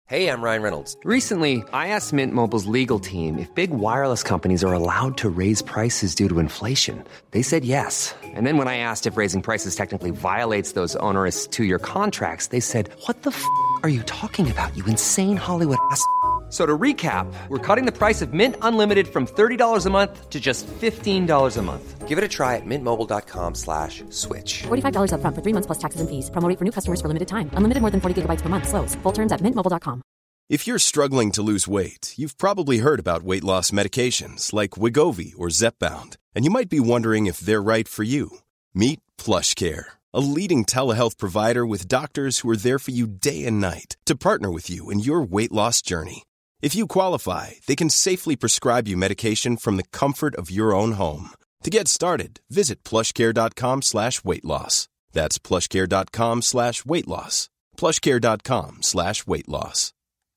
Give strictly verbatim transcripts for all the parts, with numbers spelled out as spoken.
Hey, I'm Ryan Reynolds. Recently, I asked Mint Mobile's legal team if big wireless companies are allowed to raise prices due to inflation. They said yes. And then when I asked if raising prices technically violates those onerous two-year contracts, they said, what the f*** are you talking about, you insane Hollywood ass f- So to recap, we're cutting the price of Mint Unlimited from thirty dollars a month to just fifteen dollars a month. Give it a try at mintmobile.com slash switch. forty-five dollars up front for three months plus taxes and fees. Promo rate for new customers for limited time. Unlimited more than forty gigabytes per month. Slows full terms at mint mobile dot com. If you're struggling to lose weight, you've probably heard about weight loss medications like Wegovy or Zepbound, and you might be wondering if they're right for you. Meet PlushCare, a leading telehealth provider with doctors who are there for you day and night to partner with you in your weight loss journey. If you qualify, they can safely prescribe you medication from the comfort of your own home. To get started, visit plushcare.com slash weight loss. That's plushcare.com slash weight loss. plushcare.com slash weight loss.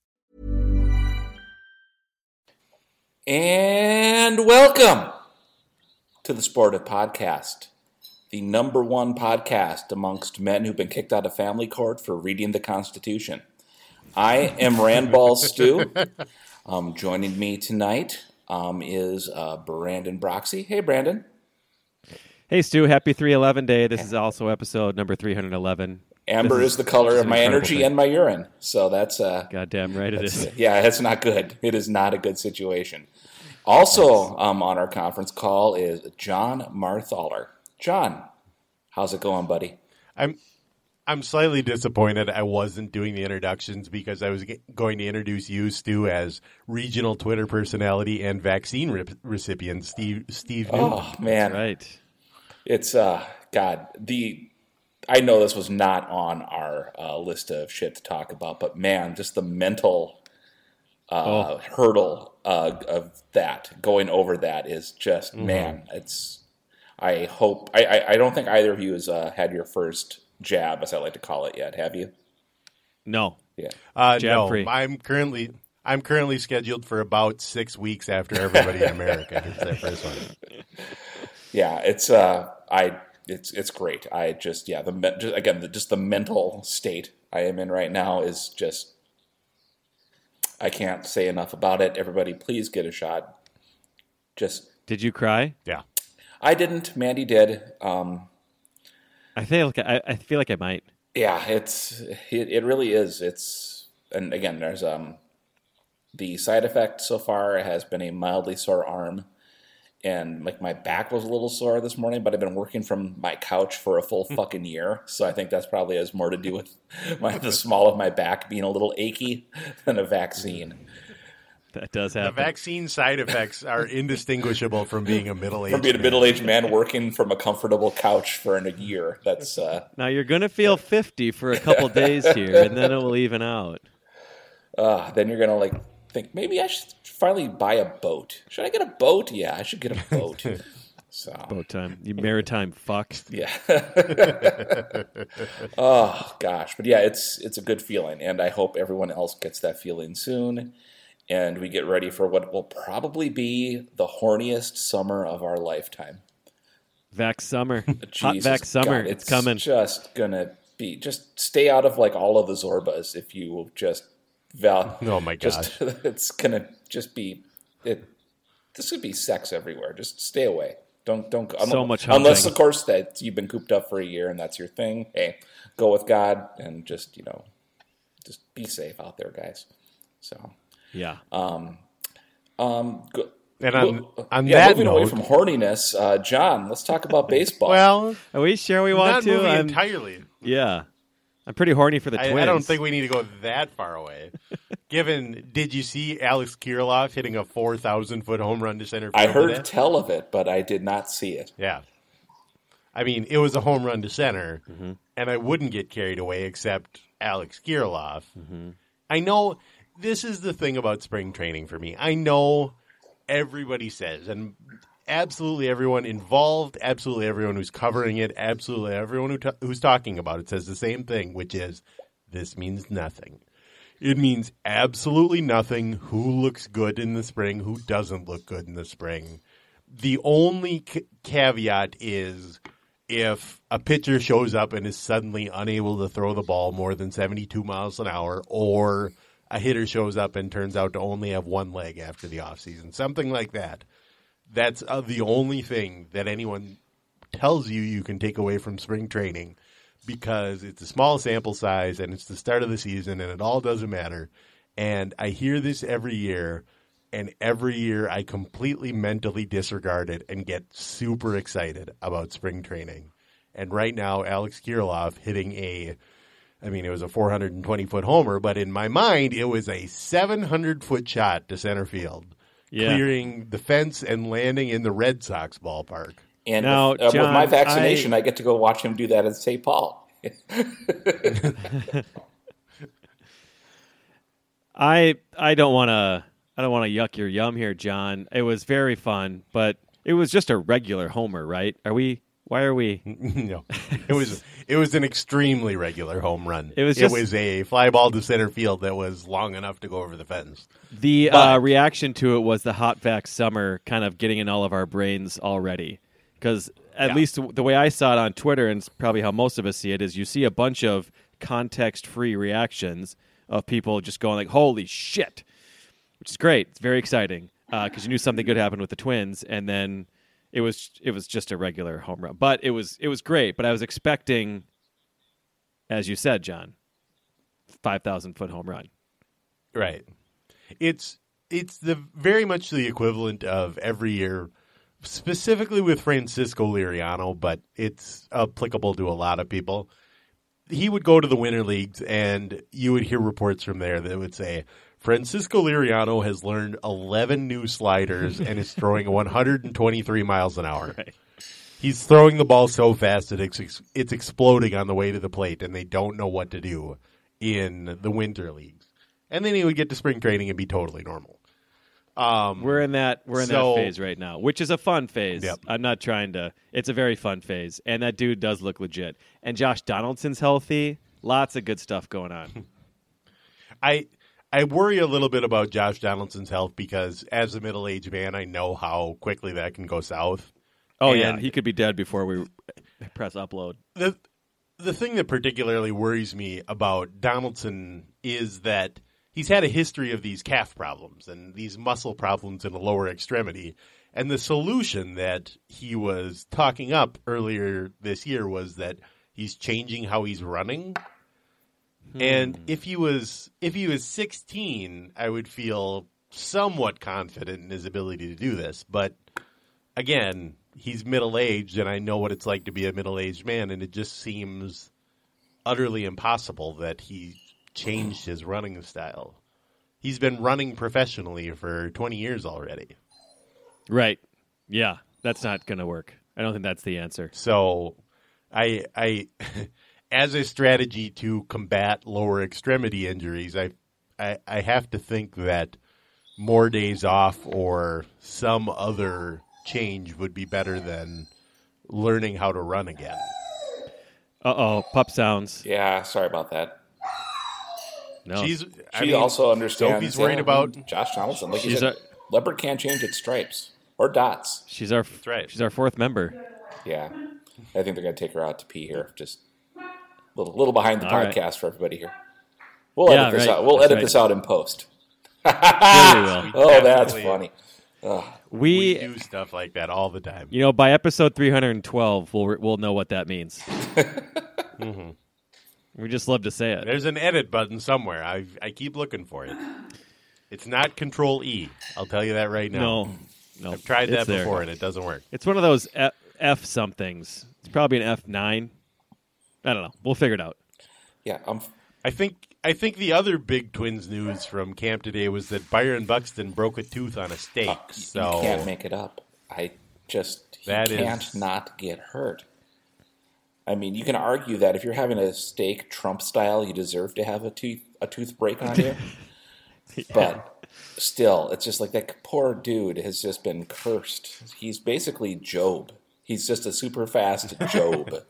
And welcome to the Sportive Podcast, the number one podcast amongst men who've been kicked out of family court for reading the Constitution. I am Randball Stu. Um, joining me tonight um, is uh, Brandon Broxy. Hey, Brandon. Hey, Stu. Happy three eleven Day. This is also episode number three eleven. Amber is, is the color of my energy thing. And my urine. So that's... Uh, Goddamn right it is. Yeah, it's not good. It is not a good situation. Also um, on our conference call is John Marthaler. John, how's it going, buddy? I'm I'm slightly disappointed I wasn't doing the introductions because I was going to introduce you, Stu, as regional Twitter personality and vaccine re- recipient, Steve Steve Newman. Oh, man. That's right. It's, uh, God, the... I know this was not on our uh, list of shit to talk about, but man, just the mental uh, oh. hurdle uh, of that, going over that is just, mm-hmm. man, it's, I hope, I, I, I don't think either of you has uh, had your first jab, as I like to call it, yet, have you? No. Yeah. Uh, no, free. I'm currently, I'm currently scheduled for about six weeks after everybody in America gets their first one. Yeah, it's, uh, I, It's it's great. I just yeah the just, again the, just the mental state I am in right now is just I can't say enough about it. Everybody, please get a shot. Just did you cry? Yeah, I didn't. Mandy did. Um, I feel like I, I feel like I might. Yeah, it's it, it really is. It's and again there's um the side effect so far has been a mildly sore arm. And like my back was a little sore this morning, but I've been working from my couch for a full fucking year, so I think that's probably has more to do with my, the small of my back being a little achy than a vaccine. That does happen. The vaccine side effects are indistinguishable from being a middle-aged from being a man. middle-aged man working from a comfortable couch for a year. That's uh, now you're gonna feel fifty for a couple days here, and then it will even out. Uh, then you're gonna like. think maybe I should finally buy a boat. Should I get a boat? Yeah, I should get a boat. So boat time. You maritime fuck. Yeah. Oh gosh, but yeah, it's it's a good feeling, and I hope everyone else gets that feeling soon, and we get ready for what will probably be the horniest summer of our lifetime. Vax summer. Jesus, Hot Vax summer. God, it's, it's coming. Just gonna be. Just stay out of like all of the Zorbas if you will just. Val, oh my god! Just, it's gonna just be it. This would be sex everywhere. Just stay away. Don't don't. So unless, much hunting. Unless of course that you've been cooped up for a year and that's your thing. Hey, go with God and just you know, just be safe out there, guys. So yeah. Um. Um. Go, and on on yeah, that moving note, away from horniness, uh, John, let's talk about baseball. Well, are we sure we want not to? Moving I'm, entirely. Yeah. I'm pretty horny for the I, Twins. I don't think we need to go that far away. Given, did you see Alex Kirilloff hitting a four thousand foot home run to center field? I heard today? tell of it, but I did not see it. Yeah. I mean, it was a home run to center, mm-hmm. and I wouldn't get carried away except Alex Kirilloff. Mm-hmm. I know this is the thing about spring training for me. I know everybody says, and absolutely everyone involved, absolutely everyone who's covering it, absolutely everyone who t- who's talking about it says the same thing, which is this means nothing. It means absolutely nothing who looks good in the spring, who doesn't look good in the spring. The only c- caveat is if a pitcher shows up and is suddenly unable to throw the ball more than seventy-two miles an hour, or a hitter shows up and turns out to only have one leg after the offseason, something like that. That's uh, the only thing that anyone tells you you can take away from spring training, because it's a small sample size and it's the start of the season and it all doesn't matter. And I hear this every year, and every year I completely mentally disregard it and get super excited about spring training. And right now, Alex Kirilloff hitting a, I mean, it was a four hundred twenty foot homer, but in my mind, it was a seven hundred foot shot to center field, yeah. clearing the fence and landing in the Red Sox ballpark. And now, with, uh, John, with my vaccination, I... I get to go watch him do that in Saint Paul. I I don't want to I don't want to yuck your yum here, John. It was very fun, but it was just a regular homer, right? Are we? Why are we? No, it was it was an extremely regular home run. It was just, it was a fly ball to center field that was long enough to go over the fence. The but, uh, reaction to it was the hot vac summer kind of getting in all of our brains already. Because at yeah. least the way I saw it on Twitter, and it's probably how most of us see it, is you see a bunch of context-free reactions of people just going like, holy shit, which is great. It's very exciting because uh, you knew something good happened with the Twins, and then it was it was just a regular home run. But it was it was great, but I was expecting, as you said, John, five thousand foot home run. Right. It's it's the very much the equivalent of every year, specifically with Francisco Liriano, but it's applicable to a lot of people. He would go to the winter leagues, and you would hear reports from there that would say, Francisco Liriano has learned eleven new sliders and is throwing one hundred twenty-three miles an hour. Right. He's throwing the ball so fast that it's, it's exploding on the way to the plate, and they don't know what to do in the winter leagues. And then he would get to spring training and be totally normal. Um, we're in that we're in so, that phase right now, which is a fun phase. Yep. I'm not trying to. It's a very fun phase, and that dude does look legit. And Josh Donaldson's healthy. Lots of good stuff going on. I I worry a little bit about Josh Donaldson's health because as a middle-aged man, I know how quickly that can go south. Oh and yeah, and he could be dead before we press upload. The the thing that particularly worries me about Donaldson is that he's had a history of these calf problems and these muscle problems in the lower extremity. And the solution that he was talking up earlier this year was that he's changing how he's running. Hmm. And if he was if he was sixteen, I would feel somewhat confident in his ability to do this. But again, he's middle-aged, and I know what it's like to be a middle-aged man, and it just seems utterly impossible that he changed his running style. He's been running professionally for twenty years already. Right. Yeah, that's not going to work. I don't think that's the answer. So I I as a strategy to combat lower extremity injuries, I I, I have to think that more days off or some other change would be better than learning how to run again. Uh-oh, pup sounds. Yeah, sorry about that. No. She's, I she mean, also understands. Sophie's worried yeah, about Josh Donaldson. Like you She's said, a- leopard can't change its stripes or dots. She's our That's right. She's our fourth member. Yeah, I think they're going to take her out to pee here. Just a little, little behind the All podcast right. for everybody here. We'll Yeah, edit this right. out. We'll That's edit right. this out in post. Yeah, we will. Oh, that's Definitely. funny. Ugh. We We, do stuff like that all the time. you know, by episode three hundred twelve, we'll we'll know what that means. Mm-hmm. We just love to say it. There's an edit button somewhere. I I keep looking for it. It's not Control E. I'll tell you that right now. No, no, I've tried it's that there. before and it doesn't work. It's one of those F, F somethings. It's probably an F nine. I don't know. We'll figure it out. Yeah, I'm. I think I think the other big Twins news from camp today was that Byron Buxton broke a tooth on a steak. Uh, so you can't make it up. I just he That can't is- not get hurt. I mean, you can argue that if you're having a steak Trump style, you deserve to have a tooth a tooth break on you. Yeah. But still, it's just like that poor dude has just been cursed. He's basically Job. He's just a super fast Job.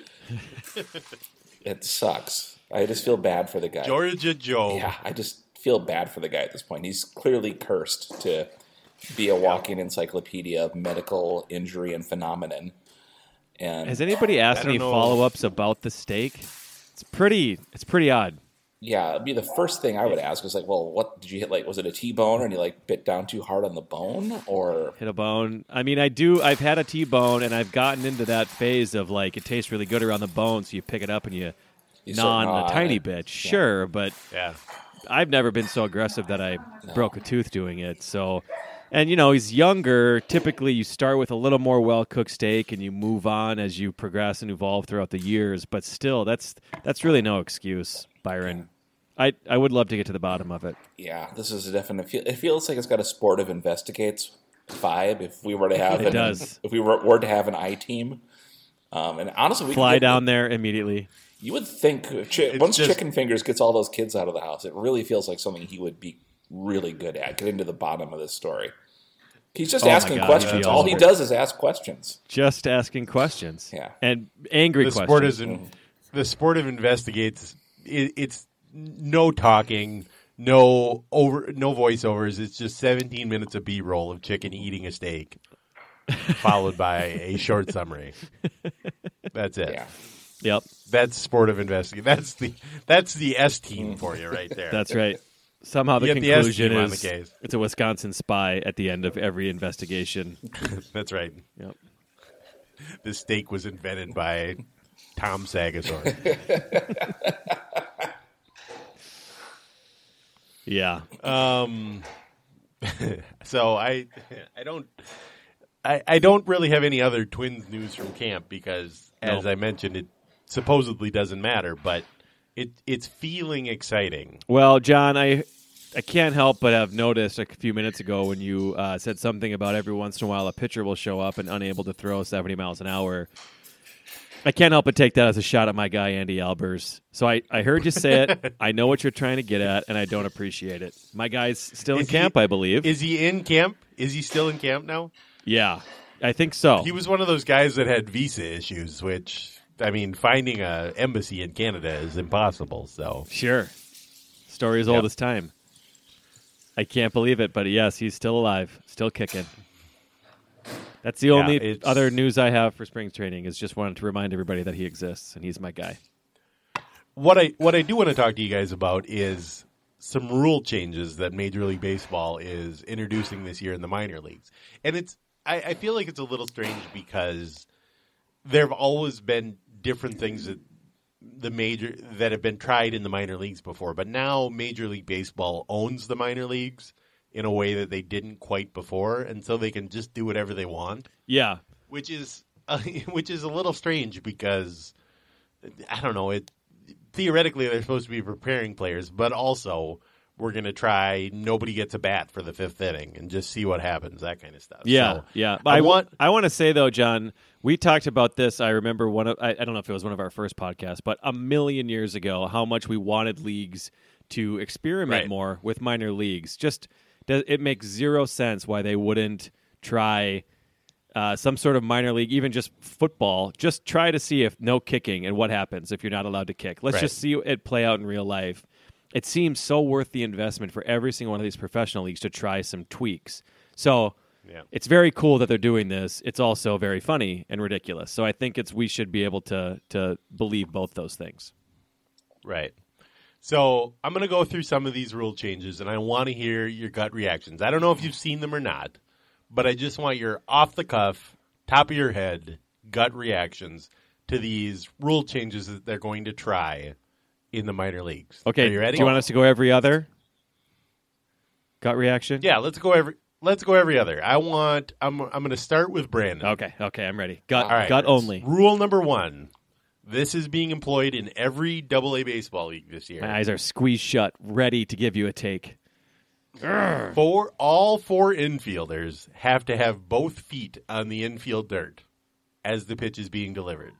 It sucks. I just feel bad for the guy. Georgia Joe. Yeah, I just feel bad for the guy at this point. He's clearly cursed to be a walking encyclopedia of medical injury and phenomenon. And Has anybody asked I don't any know. follow ups about the steak? It's pretty. It's pretty odd. Yeah, it'd be the first thing I would ask is like, well, what did you hit? Like, was it a T-bone and you like bit down too hard on the bone, or hit a bone? I mean, I do. I've had a T-bone, and I've gotten into that phase of like it tastes really good around the bone, so you pick it up and you, You gnaw start on gnawing a tiny it. bit. Sure, but Yeah. I've never been so aggressive that I broke a tooth doing it. So, and you know, he's younger. Typically, you start with a little more well-cooked steak, and you move on as you progress and evolve throughout the years. But still, that's that's really no excuse, Byron. I I would love to get to the bottom of it. yeah, this is a definite. Feel, it feels like it's got a Sportive Investigates vibe. If we were to have, It an, does. If we were, were to have an I team, um, and honestly, we Fly could get, down there immediately. You would think chi- once just- Chicken Fingers gets all those kids out of the house, it really feels like something he would be really good at. Getting to the bottom of this story. He's just Oh my asking God, questions. he'd be All all he over it. does is ask questions. Just asking questions. Yeah. And angry The questions. sport is in, the Sportive Investigates. It, it's no talking, no over, no voiceovers. It's just seventeen minutes of B-roll of chicken eating a steak, followed by a short summary. That's it. Yeah. Yep, That's Sportive Investigate. That's the that's the S team for you right there. that's right. Somehow the You get the S conclusion team on the is case. it's a Wisconsin spy at the end of every investigation. That's right. Yep. The steak was invented by Tom Sagasaur. Yeah. Um, so I, I don't, I, I don't really have any other Twins news from camp because, as No. I mentioned, it supposedly doesn't matter, but it it's feeling exciting. Well, John, I I can't help but have noticed a few minutes ago when you uh, said something about every once in a while a pitcher will show up and unable to throw seventy miles an hour. I can't help but take that as a shot at my guy, Andy Albers. So I, I heard you say it. I know what you're trying to get at, and I don't appreciate it. My guy's still in Is he- camp, I believe. Is he in camp? Is he still in camp now? yeah, I think so. He was one of those guys that had visa issues, which I mean, finding a embassy in Canada is impossible. So Sure. Story as old Yep. as time. I can't believe it, but yes, he's still alive, still kicking. That's the Yeah, only it's- other news I have for spring training is just wanted to remind everybody that he exists, and he's my guy. what I what I do want to talk to you guys about is some rule changes that Major League Baseball is introducing this year in the minor leagues, and it's I, I feel like it's a little strange because there have always been different things that the major that have been tried in the minor leagues before, but now Major League Baseball owns the minor leagues in a way that they didn't quite before, and so they can just do whatever they want, Yeah. which is uh, which is a little strange because I don't know it. Theoretically, they're supposed to be preparing players, but also we're going to try nobody gets a bat for the fifth inning and just see what happens, that kind of stuff. Yeah, So, yeah. I, I want. I want to say though, John, we talked about this. I remember one of I, I don't know if it was one of our first podcasts, but a million years ago, how much we wanted leagues to experiment Right. more with minor leagues. Just does, it makes zero sense why they wouldn't try uh, some sort of minor league, even just football. Just try to see if no kicking and what happens if you're not allowed to kick. Let's Right. just see it play out in real life. It seems so worth the investment for every single one of these professional leagues to try some tweaks. So Yeah. it's very cool that they're doing this. It's also very funny and ridiculous. So I think it's we should be able to to believe both those things. Right. So I'm going to go through some of these rule changes, and I want to hear your gut reactions. I don't know if you've seen them or not, but I just want your off-the-cuff, top of your head gut reactions to these rule changes that they're going to try in the minor leagues. Okay, Are you ready? do you want us to go every other gut reaction? Yeah, let's go every. Let's go every other. I want. I'm. I'm going to start with Brandon. Okay, okay, I'm ready. Gut, All right. gut only. Rule number one. This is being employed in every double A baseball league this year. My eyes are squeezed shut, ready to give you a take. Four, all four infielders have to have both feet on the infield dirt as the pitch is being delivered.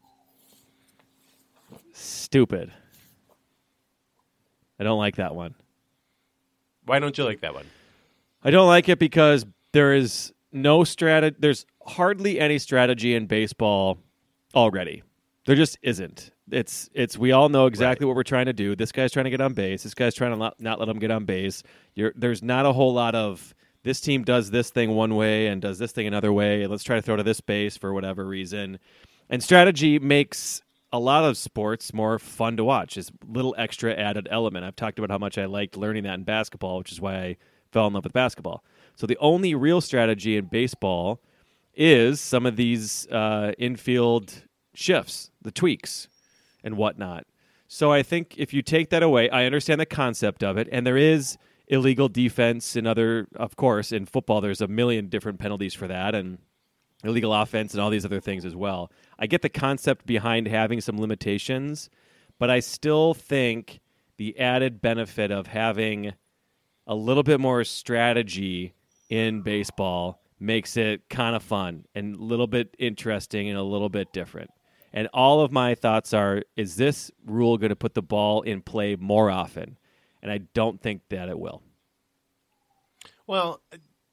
Stupid. I don't like that one. Why don't you like that one? I don't like it because there is no strategy. There's hardly any strategy in baseball already. There just isn't. It's it's. We all know exactly what we're trying to do. This guy's trying to get on base. This guy's trying to not, not let him get on base. You're, there's not a whole lot of this team does this thing one way and does this thing another way, and let's try to throw to this base for whatever reason. And strategy makes a lot of sports more fun to watch. It's a little extra added element. I've talked about how much I liked learning that in basketball, which is why I fell in love with basketball. So the only real strategy in baseball is some of these uh, infield shifts, the tweaks and whatnot. So I think if you take that away, I understand the concept of it, and there is illegal defense and other, of course, in football there's a million different penalties for that, and illegal offense and all these other things as well. I get the concept behind having some limitations, but I still think the added benefit of having a little bit more strategy in baseball makes it kind of fun and a little bit interesting and a little bit different. And all of my thoughts are, is this rule going to put the ball in play more often? And I don't think that it will. Well,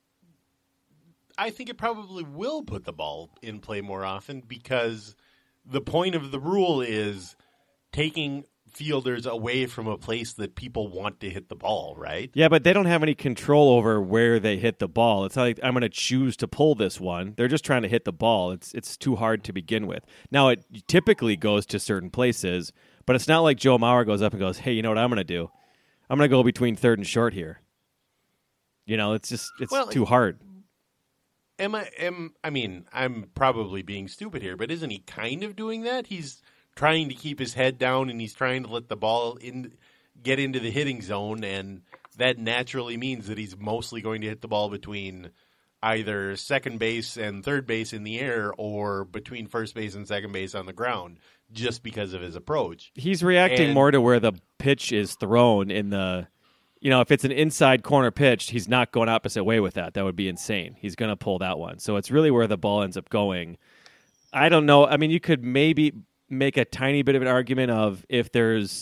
I think it probably will put the ball in play more often because the point of the rule is taking fielders away from a place that people want to hit the ball, right? Yeah, but they don't have any control over where they hit the ball. It's not like I'm going to choose to pull this one. They're just trying to hit the ball. It's it's too hard to begin with. Now, it typically goes to certain places, but it's not like Joe Mauer goes up and goes, hey, you know what I'm going to do? I'm going to go between third and short here. You know, it's just it's well, too hard. Am I? Am I mean, I'm probably being stupid here, but isn't he kind of doing that? He's trying to keep his head down, and he's trying to let the ball in, get into the hitting zone, and that naturally means that he's mostly going to hit the ball between either second base and third base in the air, or between first base and second base on the ground, just because of his approach. He's reacting and, more to where the pitch is thrown in the. You know, if it's an inside corner pitch, he's not going opposite way with that. That would be insane. He's going to pull that one. So it's really where the ball ends up going. I don't know. I mean, you could maybe make a tiny bit of an argument of if there's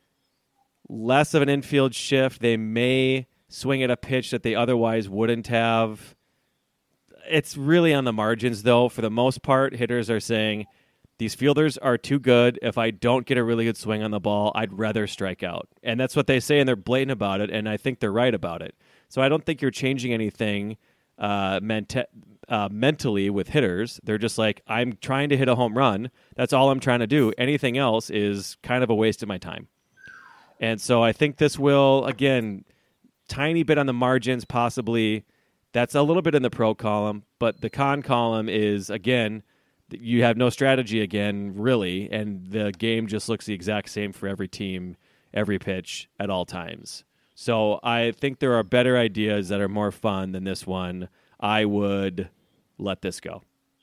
less of an infield shift, they may swing at a pitch that they otherwise wouldn't have. It's really on the margins, though. For the most part, hitters are saying, these fielders are too good. If I don't get a really good swing on the ball, I'd rather strike out. And that's what they say, and they're blatant about it, and I think they're right about it. So I don't think you're changing anything uh, ment- uh, mentally with hitters. They're just like, I'm trying to hit a home run. That's all I'm trying to do. Anything else is kind of a waste of my time. And so I think this will, again, tiny bit on the margins possibly. That's a little bit in the pro column, but the con column is, again, you have no strategy again, really, and the game just looks the exact same for every team, every pitch, at all times. So I think there are better ideas that are more fun than this one. I would let this go.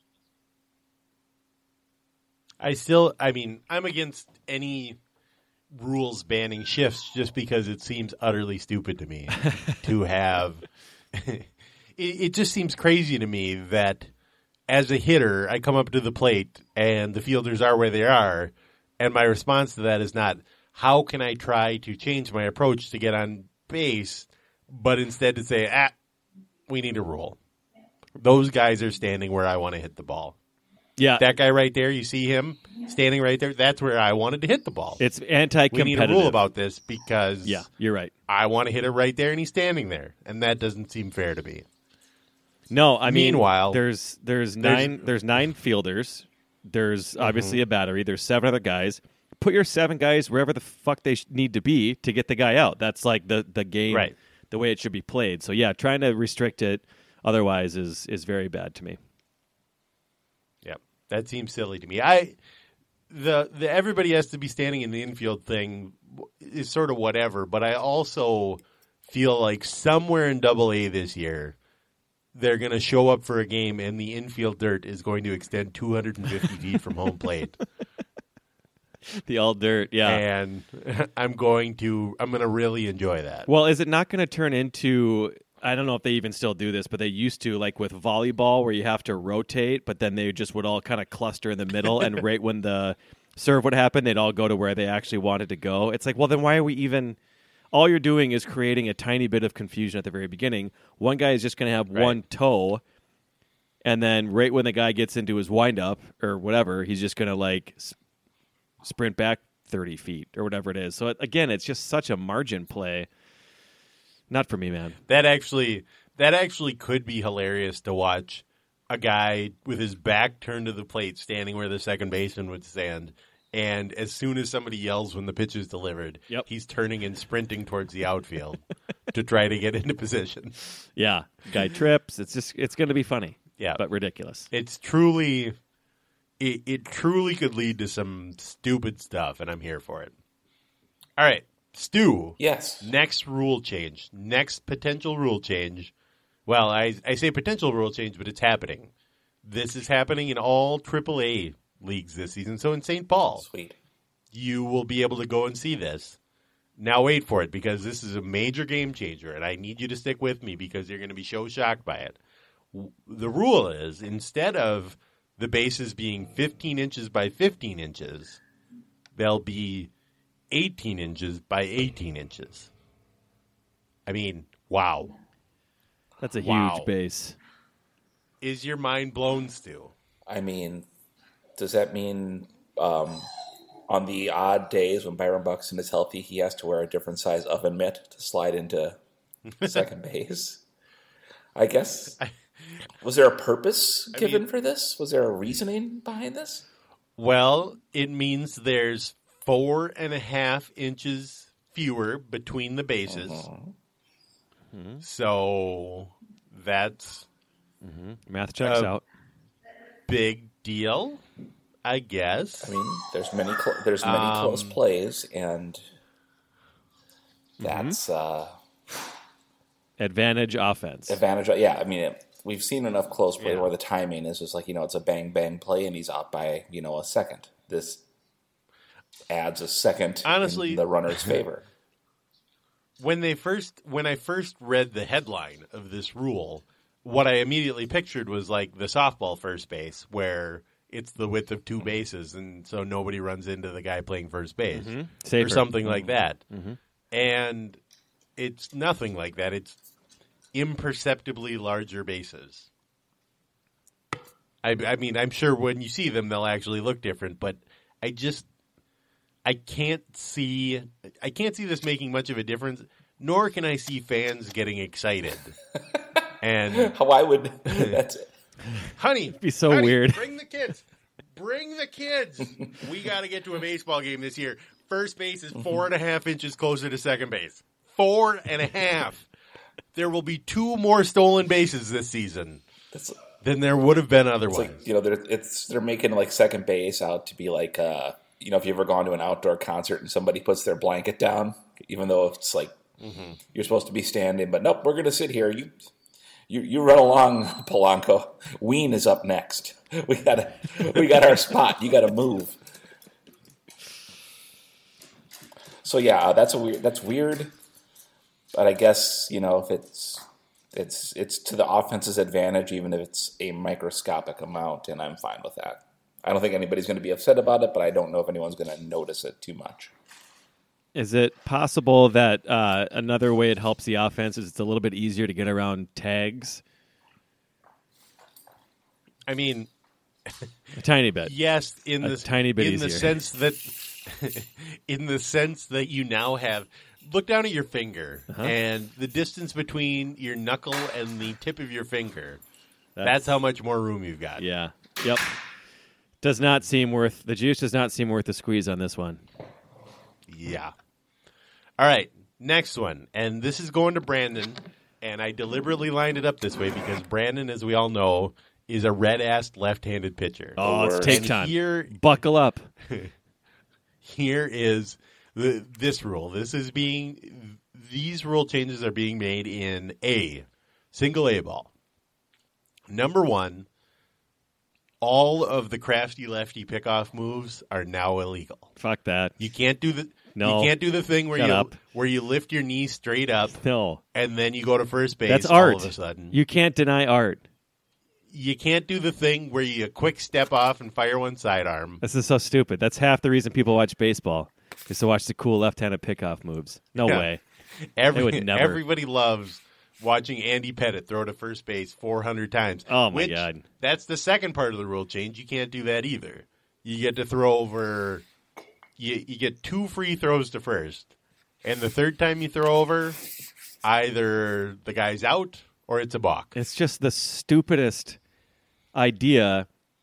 I still, I mean, I'm against any rules banning shifts just because it seems utterly stupid to me to have. it, it just seems crazy to me that as a hitter, I come up to the plate and the fielders are where they are, and my response to that is not, how can I try to change my approach to get on base, but instead to say, ah, we need a rule. Those guys are standing where I want to hit the ball. Yeah. That guy right there, you see him standing right there, that's where I wanted to hit the ball. It's anti-competitive. We need a rule about this because yeah, you're right. I want to hit it right there, and he's standing there, and that doesn't seem fair to me. No, I mean, Meanwhile, there's there's nine there's nine fielders. There's obviously mm-hmm. a battery. There's seven other guys. Put your seven guys wherever the fuck they sh- need to be to get the guy out. That's like the, the game, right. the way it should be played. So yeah, trying to restrict it otherwise is is very bad to me. Yep, that seems silly to me. I the the everybody has to be standing in the infield thing is sort of whatever, but I also feel like somewhere in Double A this year, they're going to show up for a game and the infield dirt is going to extend two hundred fifty feet from home plate. The all dirt, yeah. And I'm going to I'm going to really enjoy that. Well, is it not going to turn into, I don't know if they even still do this, but they used to, like with volleyball where you have to rotate, but then they just would all kind of cluster in the middle and right when the serve would happen, they'd all go to where they actually wanted to go. It's like, well, then why are we even... All you're doing is creating a tiny bit of confusion at the very beginning. One guy is just going to have right. one toe, and then right when the guy gets into his windup or whatever, he's just going to like s- sprint back thirty feet or whatever it is. So again, it's just such a margin play. Not for me, man. That actually, that actually could be hilarious to watch a guy with his back turned to the plate, standing where the second baseman would stand, And as soon as somebody yells when the pitch is delivered, Yep. he's turning and sprinting towards the outfield to try to get into position. Yeah, guy trips. It's just it's going to be funny. Yeah. but ridiculous. It's truly, it, it truly could lead to some stupid stuff, and I'm here for it. All right, Stu. Yes. Next rule change. Next potential rule change. Well, I, I say potential rule change, but it's happening. This is happening in all triple A leagues this season. So in Saint Paul, Sweet. you will be able to go and see this. Now wait for it, because this is a major game changer, and I need you to stick with me because you're going to be so shocked by it. The rule is, instead of the bases being fifteen inches by fifteen inches, they'll be eighteen inches by eighteen inches. I mean, wow. That's a Wow. huge base. Is your mind blown, Stu? I mean, does that mean um, on the odd days when Byron Buxton is healthy, he has to wear a different size oven mitt to slide into second base? I guess. Was there a purpose given mean- for this? Was there a reasoning behind this? Well, it means there's four and a half inches fewer between the bases. Uh-huh. So that's Math checks Uh, out. big deal, I guess. I mean, there's many cl- there's many Um, close plays, and that's uh, Advantage offense. advantage. Yeah, I mean, it, we've seen enough close play Yeah. where the timing is just like, you know, it's a bang bang play, and he's out by, you know, a second. This adds a second Honestly- in the runner's favor. When they first, when I first read the headline of this rule, what I immediately pictured was like the softball first base, where it's the width of two bases, and so nobody runs into the guy playing first base, or Safer. something like that. And it's nothing like that. It's imperceptibly larger bases. I, I mean, I'm sure when you see them, they'll actually look different, but I just, I can't see, I can't see this making much of a difference, nor can I see fans getting excited. And, Why would that's honey, be so honey, weird. Bring the kids. Bring the kids. We got to get to a baseball game this year. First base is four and a half inches closer to second base. Four and a half. There will be two more stolen bases this season that's than there would have been otherwise. like, you know, they're it's they're making like second base out to be like uh you know, if you ever gone to an outdoor concert and somebody puts their blanket down, even though it's like you're supposed to be standing, but nope, we're gonna sit here. You you you run along, Polanco. Ween is up next. We gotta we got our spot. You gotta move. So yeah, uh, that's a weird that's weird. But I guess, you know, if it's it's it's to the offense's advantage, even if it's a microscopic amount, and I'm fine with that. I don't think anybody's going to be upset about it, but I don't know if anyone's going to notice it too much. Is it possible that uh, another way it helps the offense is it's a little bit easier to get around tags? I mean, A tiny bit. yes, in A the tiny bit in the easier. sense that in the sense that you now have look down at your finger Uh-huh. and the distance between your knuckle and the tip of your finger. That's, That's- how much more room you've got. Yeah. Yep. Does not seem worth the juice. Does not seem worth the squeeze on this one. Yeah. All right, next one. And this is going to Brandon, and I deliberately lined it up this way because Brandon, as we all know, is a red-assed left-handed pitcher. Oh, it's worst. take And time. Here, Buckle up. here is the, this rule. This is being these rule changes are being made in A, single A ball. Number one, all of the crafty lefty pickoff moves are now illegal. Fuck that. You can't do the No. you can't do the thing where Shut you up. where you lift your knee straight up No. and then you go to first base. That's all art. of a sudden. You can't deny art. You can't do the thing where you quick step off and fire one sidearm. This is so stupid. That's half the reason people watch baseball, is to watch the cool left-handed pickoff moves. No Yeah. way. Every, would never. Everybody loves watching Andy Pettit throw to first base four hundred times. Oh, my which, God. That's the second part of the rule change. You can't do that either. You get to throw over. You, you get two free throws to first. And the third time you throw over, either the guy's out or it's a balk. It's just the stupidest idea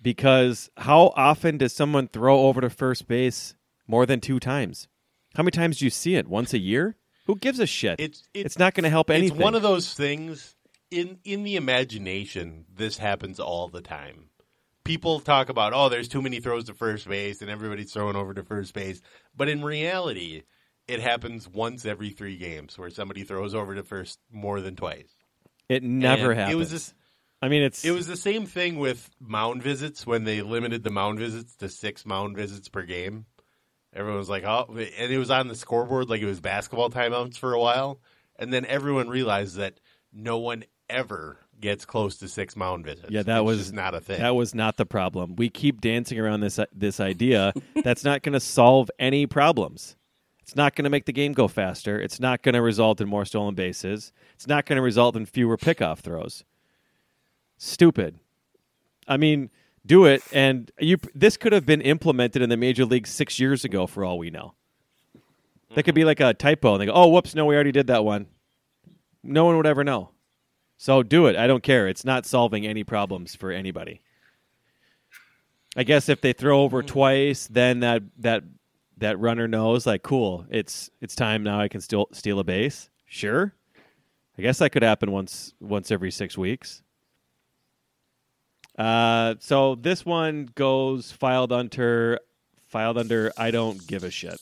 because how often does someone throw over to first base more than two times? How many times do you see it? Once a year? Who gives a shit? It's, it's, it's not going to help anything. It's one of those things, in, in the imagination, this happens all the time. People talk about, oh, there's too many throws to first base and everybody's throwing over to first base. But in reality, it happens once every three games where somebody throws over to first more than twice. It never and happens. It was this, I mean, it's it was the same thing with mound visits when they limited the mound visits to six mound visits per game. Everyone was like, oh, and it was on the scoreboard like it was basketball timeouts for a while. And then everyone realized that no one ever gets close to six mound visits. Yeah, that it's was just not a thing. That was not the problem. We keep dancing around this this idea. That's not going to solve any problems. It's not going to make the game go faster. It's not going to result in more stolen bases. It's not going to result in fewer pickoff throws. Stupid. I mean, do it, and you. This could have been implemented in the major league six years ago, for all we know. That could be like a typo, and they go, "Oh, whoops! No, we already did that one." No one would ever know. So do it. I don't care. It's not solving any problems for anybody. I guess if they throw over twice, then that that that runner knows, like, cool, it's it's time now. I can still steal a base. Sure. I guess that could happen once once every six weeks. Uh, so this one goes filed under filed under I don't give a shit.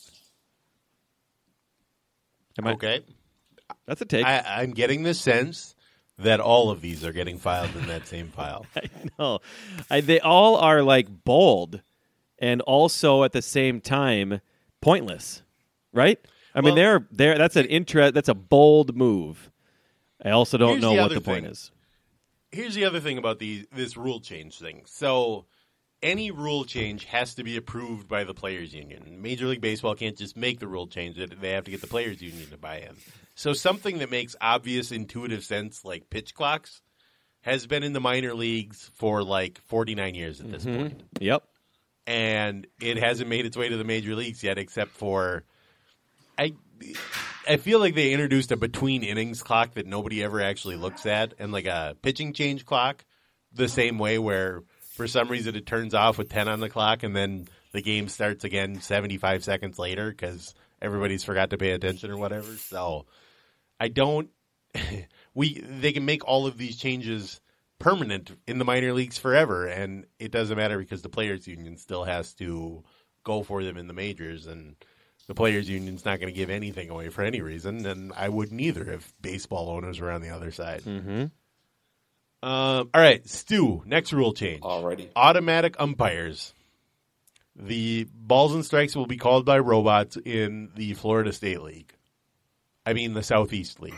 Am I, okay. That's a take. I, I'm getting the sense that all of these are getting filed in that same file. I know. I, they all are like bold and also at the same time pointless, right? I well, mean, they're they're that's an interest. That's a bold move. I also don't know the what the thing. point is. Here's the other thing about the this rule change thing. So any rule change has to be approved by the Players Union. Major League Baseball can't just make the rule change. They have to get the Players Union to buy in. So something that makes obvious, intuitive sense, like pitch clocks, has been in the minor leagues for like forty-nine years at this mm-hmm. point. Yep. And it hasn't made its way to the major leagues yet, except for I I feel like they introduced a between innings clock that nobody ever actually looks at, and like a pitching change clock the same way where for some reason it turns off with ten on the clock and then the game starts again seventy-five seconds later because everybody's forgot to pay attention or whatever. So I don't we they can make all of these changes permanent in the minor leagues forever, and it doesn't matter because the Players Union still has to go for them in the majors, and the Players Union's not going to give anything away for any reason, and I wouldn't either if baseball owners were on the other side. Mm-hmm. Uh, all right, Stu, next rule change. Alrighty. Automatic umpires. The balls and strikes will be called by robots in the Florida State League. I mean the Southeast League.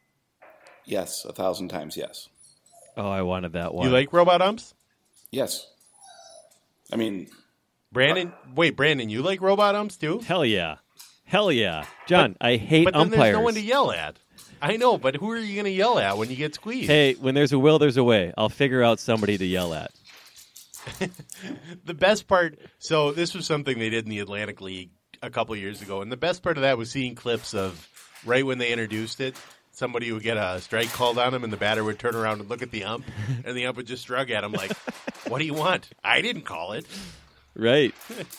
Yes, a thousand times yes. Oh, I wanted that one. You like robot umps? Yes. I mean... Brandon, wait, Brandon, you like robot umps too? Hell yeah. Hell yeah. John, but, I hate but then umpires. There's no one to yell at. I know, but who are you going to yell at when you get squeezed? Hey, when there's a will, there's a way. I'll figure out somebody to yell at. The best part, so this was something they did in the Atlantic League a couple years ago, and the best part of that was seeing clips of right when they introduced it, somebody would get a strike called on him, and the batter would turn around and look at the ump, and the ump would just shrug at him like, what do you want? I didn't call it. Right.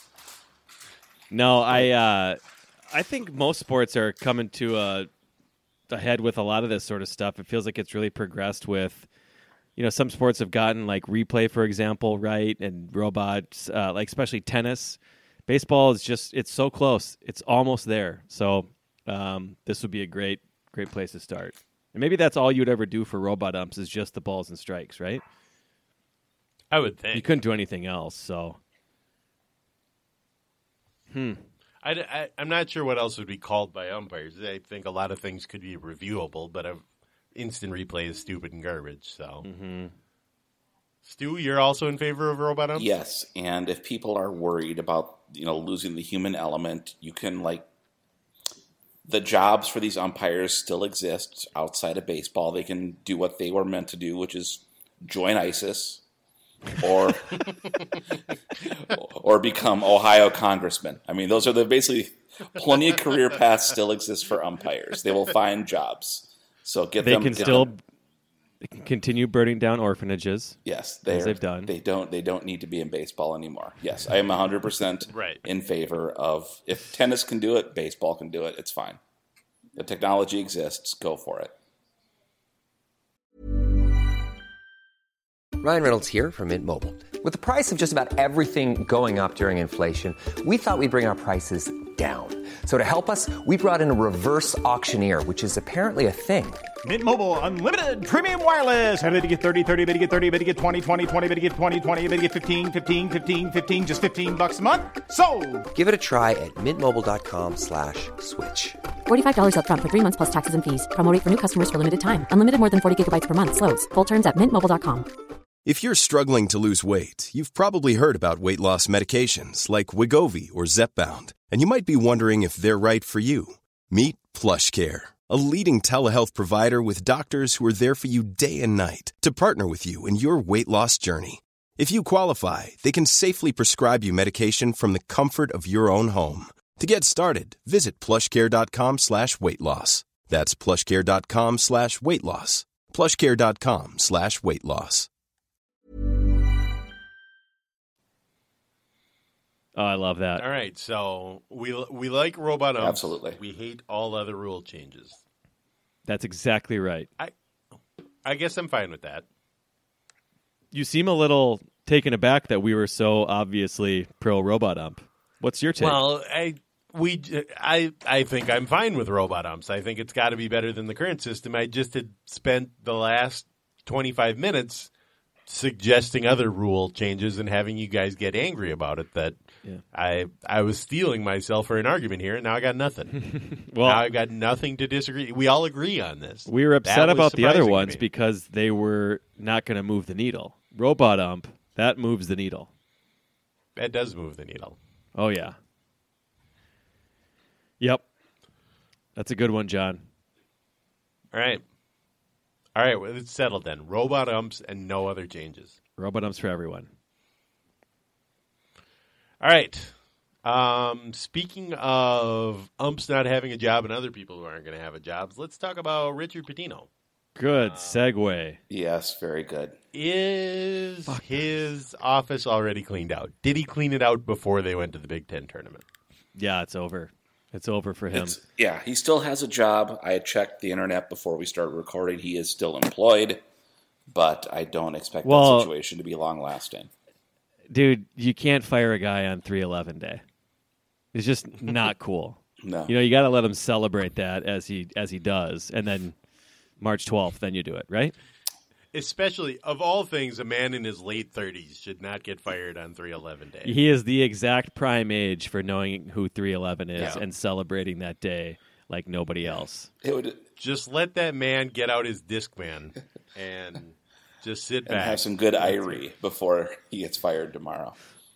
No, I uh, I think most sports are coming to a, a head with a lot of this sort of stuff. It feels like it's really progressed with, you know, some sports have gotten like replay, for example, right, and robots, uh, like especially tennis. Baseball is just, it's so close. It's almost there. So um, this would be a great, great place to start. And maybe that's all you'd ever do for robot umps is just the balls and strikes, right? I would think. You couldn't do anything else, so... Hmm. I, I, I'm not sure what else would be called by umpires. I think a lot of things could be reviewable, but a, instant replay is stupid and garbage. So, mm-hmm. Stu, you're also in favor of robot umps? Yes, and if people are worried about you know losing the human element, you can like the jobs for these umpires still exist outside of baseball. They can do what they were meant to do, which is join ISIS. or or become Ohio congressmen. I mean, those are the basically plenty of career paths still exist for umpires. They will find jobs. So get they them. Can get still them. They can continue burning down orphanages. Yes, as they've done. They don't. They don't need to be in baseball anymore. Yes, I am one hundred percent right. in favor of if tennis can do it, baseball can do it. It's fine. The technology exists. Go for it. Ryan Reynolds here from Mint Mobile. With the price of just about everything going up during inflation, we thought we'd bring our prices down. So to help us, we brought in a reverse auctioneer, which is apparently a thing. Mint Mobile Unlimited Premium Wireless. How to get thirty, thirty, how to get thirty, how to get twenty, twenty, twenty, how to get twenty, twenty, how to get fifteen, fifteen, fifteen, fifteen, just fifteen bucks a month? Sold! Give it a try at mintmobile.com slash switch. forty-five dollars up front for three months plus taxes and fees. Promo rate for new customers for limited time. Unlimited more than forty gigabytes per month. Slows full terms at mint mobile dot com. If you're struggling to lose weight, you've probably heard about weight loss medications like Wegovy or Zepbound, and you might be wondering if they're right for you. Meet PlushCare, a leading telehealth provider with doctors who are there for you day and night to partner with you in your weight loss journey. If you qualify, they can safely prescribe you medication from the comfort of your own home. To get started, visit plushcare.com slash weight loss. That's plushcare.com slash weight loss. plushcare.com slash weight loss. Oh, I love that. All right, so we we like robot umps. Absolutely. We hate all other rule changes. That's exactly right. I I guess I'm fine with that. You seem a little taken aback that we were so obviously pro robot ump. What's your take? Well, I we I I think I'm fine with robot umps. I think it's got to be better than the current system. I just had spent the last twenty-five minutes suggesting other rule changes and having you guys get angry about it. That yeah. I I was stealing myself for an argument here, and now I got nothing. well, now I got nothing to disagree. We all agree on this. We were upset about the other ones because they were not going to move the needle. Robot ump, that moves the needle. That does move the needle. Oh yeah. Yep. That's a good one, John. All right. All right, well, it's settled then. Robot umps and no other changes. Robot umps for everyone. All right. Um, speaking of umps not having a job and other people who aren't going to have a job, let's talk about Richard Pitino. Good segue. Yes, very good. Is Fuck his office already cleaned out? Did he clean it out before they went to the Big Ten tournament? Yeah, it's over. It's over for him. It's, yeah, he still has a job. I had checked the internet before we started recording. He is still employed, but I don't expect well, that situation to be long-lasting. Dude, you can't fire a guy on three eleven day. It's just not cool. No. You know, you got to let him celebrate that as he as he does, and then March twelfth, then you do it, right? Especially, of all things, a man in his late thirties should not get fired on three eleven day. He is the exact prime age for knowing who three eleven is yeah. and celebrating that day like nobody else. It would just let that man get out his Discman and just sit and back. have some good Irie before he gets fired tomorrow.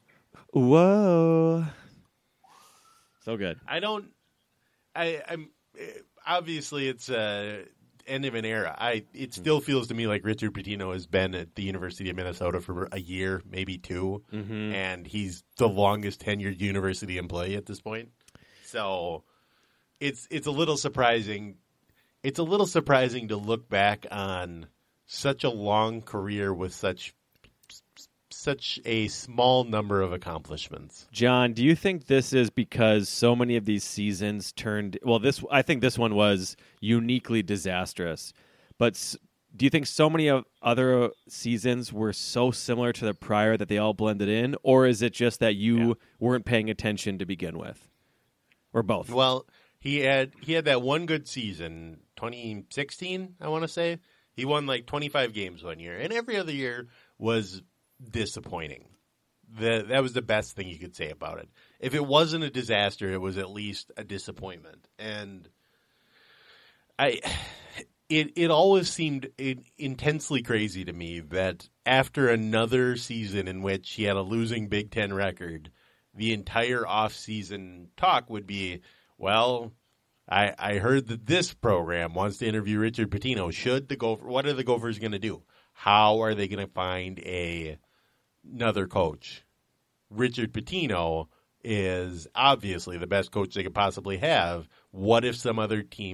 Whoa. So good. I don't, I, I'm, obviously it's a end of an era. I It still feels to me like Richard Pitino has been at the University of Minnesota for a year, maybe two, mm-hmm. and he's the longest tenured university employee at this point. So it's it's a little surprising. It's a little surprising to look back on such a long career with such such a small number of accomplishments. John, do you think this is because so many of these seasons turned well this I think this one was uniquely disastrous, but do you think so many of other seasons were so similar to the prior that they all blended in, or is it just that you yeah. weren't paying attention to begin with, or both? Well, he had he had that one good season, twenty sixteen, I want to say. He won like twenty-five games one year, and every other year was disappointing. The, that was the best thing you could say about it. If it wasn't a disaster, it was at least a disappointment. And I, it it always seemed it, intensely crazy to me that after another season in which he had a losing Big Ten record, the entire off-season talk would be, well, I, I heard that this program wants to interview Richard Pitino. Should the Gopher, what are the Gophers going to do? How are they going to find a another coach? Richard Pitino is obviously the best coach they could possibly have. What if some other team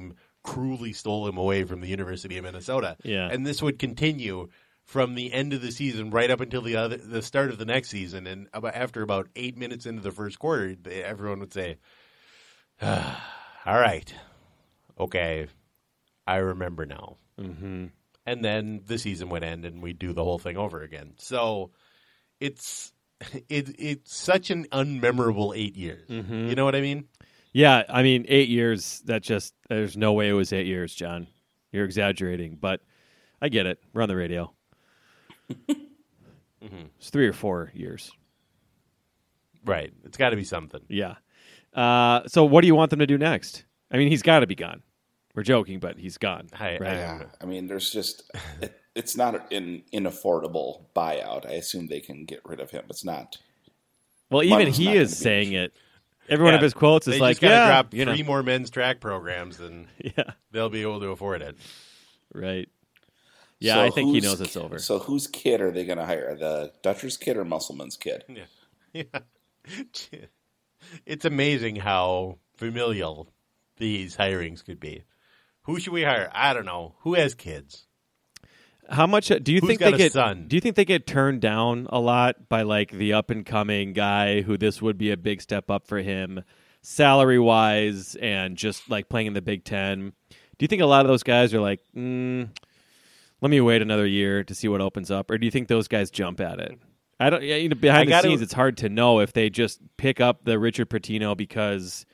cruelly stole him away from the University of Minnesota. Yeah. And this would continue from the end of the season right up until the other, the start of the next season. And about, after about eight minutes into the first quarter, they, everyone would say, ah, all right, okay, I remember now. Mm-hmm. And then the season would end and we'd do the whole thing over again. So it's it, it's such an unmemorable eight years. Mm-hmm. You know what I mean? Yeah, I mean, eight years, that just, there's no way it was eight years, John. You're exaggerating, but I get it. We're on the radio. mm-hmm. It's three or four years. Right. It's got to be something. Yeah. Uh, so what do you want them to do next? I mean, he's got to be gone. We're joking, but he's gone. I, right? Yeah, I mean, there's just it, it's not an inaffordable buyout. I assume they can get rid of him. It's not. Well, even money's he not is gonna be saying an it. Every one Yeah, of his quotes is they like, just gotta "Yeah, drop you know, three more men's track programs, and yeah, they'll be able to afford it." right." Yeah, So I think he whose knows it's ki- over. So whose kid are they going to hire? The Dutcher's kid or Musselman's kid? Yeah. Yeah. It's amazing how familial these hirings could be. Who should we hire? I don't know. Who has kids? How much uh, do you Who's think got they a get? son? Do you think they get turned down a lot by like the up and coming guy who this would be a big step up for him, salary wise, and just like playing in the Big Ten? Do you think a lot of those guys are like, mm, let me wait another year to see what opens up, or do you think those guys jump at it? I don't. You know, behind I the gotta- scenes, it's hard to know if they just pick up the Richard Pitino because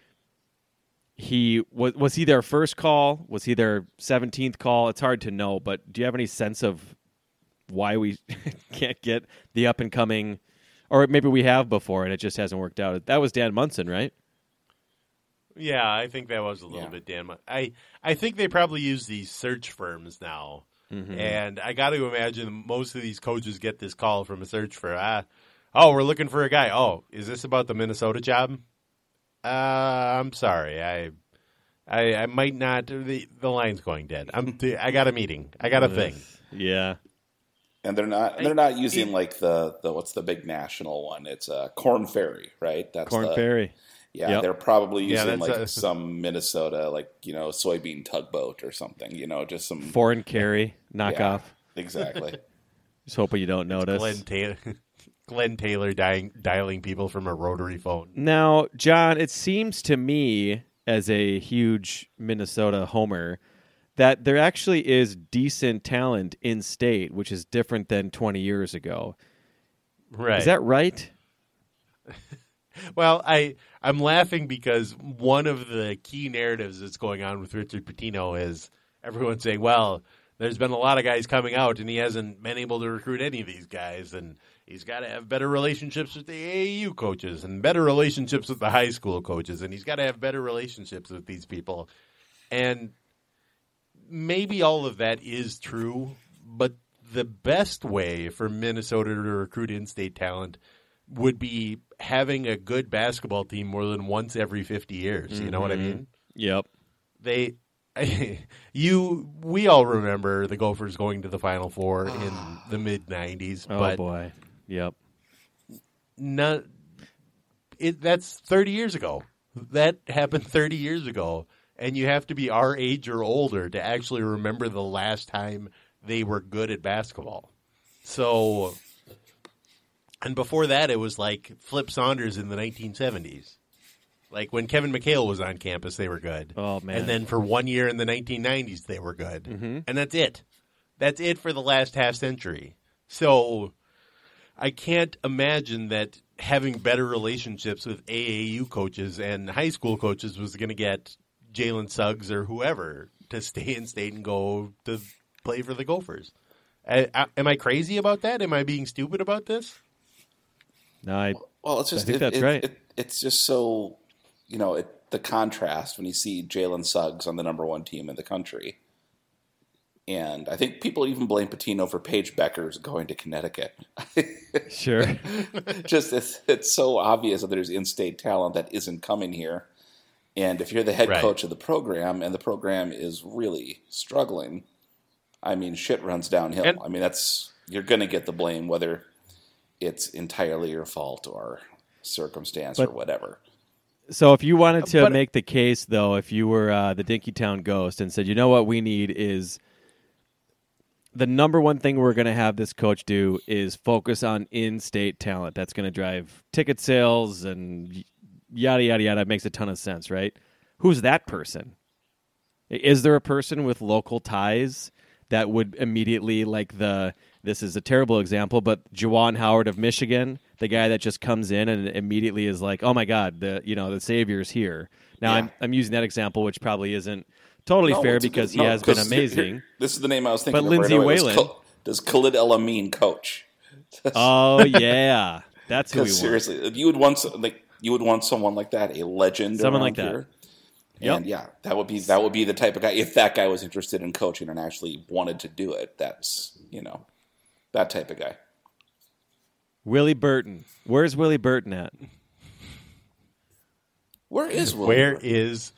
he was was he their first call? Was he their seventeenth call? It's hard to know, but do you have any sense of why we can't get the up and coming, or maybe we have before and it just hasn't worked out? That was Dan Munson, right? Yeah, I think that was a little Yeah. bit Dan. Mun- I I think they probably use these search firms now, Mm-hmm. and I got to imagine most of these coaches get this call from a search firm. Ah, oh, we're looking for a guy. Oh, is this about the Minnesota job? Uh, I'm sorry, I, I, I might not. The the line's going dead. I'm. I got a meeting. I got a thing. Yeah. And they're not. They're not using like the, the what's the big national one? It's uh, Corn Ferry, right? That's Corn the, Ferry. Yeah, Yep. they're probably Yeah, using that's like a- some Minnesota, like you know, soybean tugboat or something. You know, just some Foreign carry yeah, knockoff. Exactly. Just hoping you don't notice. Glenn Taylor. Glenn Taylor dying, dialing people from a rotary phone. Now, John, it seems to me, as a huge Minnesota homer, that there actually is decent talent in state, which is different than twenty years ago. Right. Is that right? Well, I I'm laughing because one of the key narratives that's going on with Richard Pitino is everyone saying, "Well, there's been a lot of guys coming out, and he hasn't been able to recruit any of these guys, and he's got to have better relationships with the A A U coaches and better relationships with the high school coaches, and he's got to have better relationships with these people." And maybe all of that is true, but the best way for Minnesota to recruit in-state talent would be having a good basketball team more than once every fifty years. You know what I mean? Yep. They, you, we all remember the Gophers going to the Final Four in the mid nineties. Oh, but boy. Yep. not, it, that's thirty years ago. That happened thirty years ago. And you have to be our age or older to actually remember the last time they were good at basketball. So, and before that, it was like Flip Saunders in the nineteen seventies. Like when Kevin McHale was on campus, they were good. Oh, man. And then for one year in the nineteen nineties, they were good. Mm-hmm. And that's it. That's it for the last half century. So I can't imagine that having better relationships with A A U coaches and high school coaches was going to get Jalen Suggs or whoever to stay in state and go to play for the Gophers. I, I, am I crazy about that? Am I being stupid about this? No, I, Well, it's just I think it- that's it- right. it- it's just so you know it, the contrast when you see Jalen Suggs on the number one team in the country, and I think people even blame Pitino for Paige Beckers going to Connecticut. sure. just it's, it's so obvious that there's in-state talent that isn't coming here, and if you're the head Right. coach of the program and the program is really struggling, I mean, shit runs downhill. And- I mean, that's you're going to get the blame whether it's entirely your fault or circumstance But- or whatever. So if you wanted to But- make the case, though, if you were uh, the Dinkytown Ghost and said, you know what we need is the number one thing we're going to have this coach do is focus on in-state talent. That's going to drive ticket sales and yada, yada, yada. It makes a ton of sense, right? Who's that person? Is there a person with local ties that would immediately, like the, this is a terrible example, but Juwan Howard of Michigan, the guy that just comes in and immediately is like, oh my God, the you know the Savior's here. Now Yeah. I'm I'm using that example, which probably isn't totally No, fair it's a because good- he no, has been 'cause here- amazing. here- this is the name I was thinking But of Lindsey right away. Was Whalen- Khal- Does Khalid El Amin coach? Oh yeah, that's who we Because want. seriously, you would want some- like you would want someone like that, a legend, Someone around like that. here. Yep. And yeah, that would be that would be the type of guy. If that guy was interested in coaching and actually wanted to do it, that's you know that type of guy. Willie Burton. Where's Willie Burton at? Where is Willie Where Burton? is?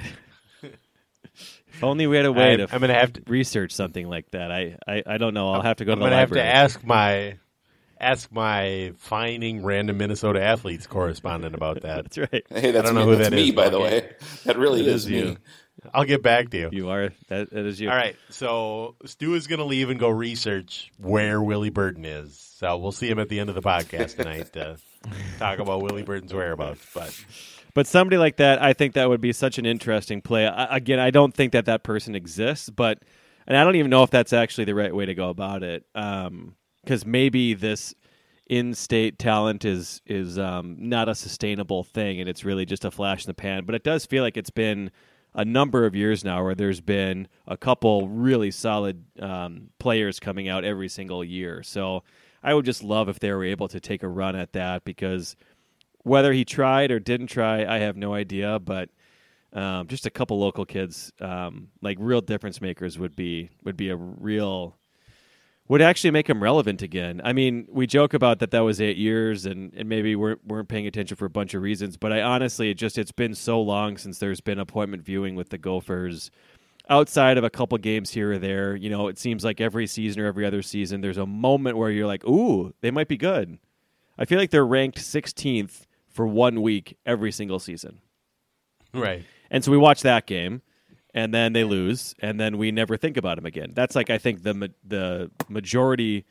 If only we had a way I, to I'm gonna have to. research something like that. I, I, I don't know. I'll have to go I'm to the gonna have to library. ask my ask my finding random Minnesota athletes correspondent about that. That's right. Hey, that's I don't know me, who that's that me is, by but the okay. way. That really It is, is me. you. I'll get back to you. You are. That, that is you. All right, so Stu is going to leave and go research where Willie Burton is. So we'll see him at the end of the podcast tonight to talk about Willie Burton's whereabouts. But But somebody like that, I think that would be such an interesting play. I, again, I don't think that that person exists, but and I don't even know if that's actually the right way to go about it. Because maybe this in-state talent is is um, not a sustainable thing, and it's really just a flash in the pan. But it does feel like it's been a number of years now where there's been a couple really solid um, players coming out every single year. So I would just love if they were able to take a run at that, because whether he tried or didn't try, I have no idea. But um, just a couple local kids, um, like real difference makers, would be would be a real would actually make him relevant again. I mean, we joke about that that was eight years, and, and maybe we weren't, weren't paying attention for a bunch of reasons. But I honestly, it just it's been so long since there's been appointment viewing with the Gophers. Outside of a couple games here or there, you know, it seems like every season or every other season, there's a moment where you're like, ooh, they might be good. I feel like they're ranked sixteenth for one week every single season. right, And so we watch that game, and then they lose, and then we never think about them again. That's like, I think, the ma- the majority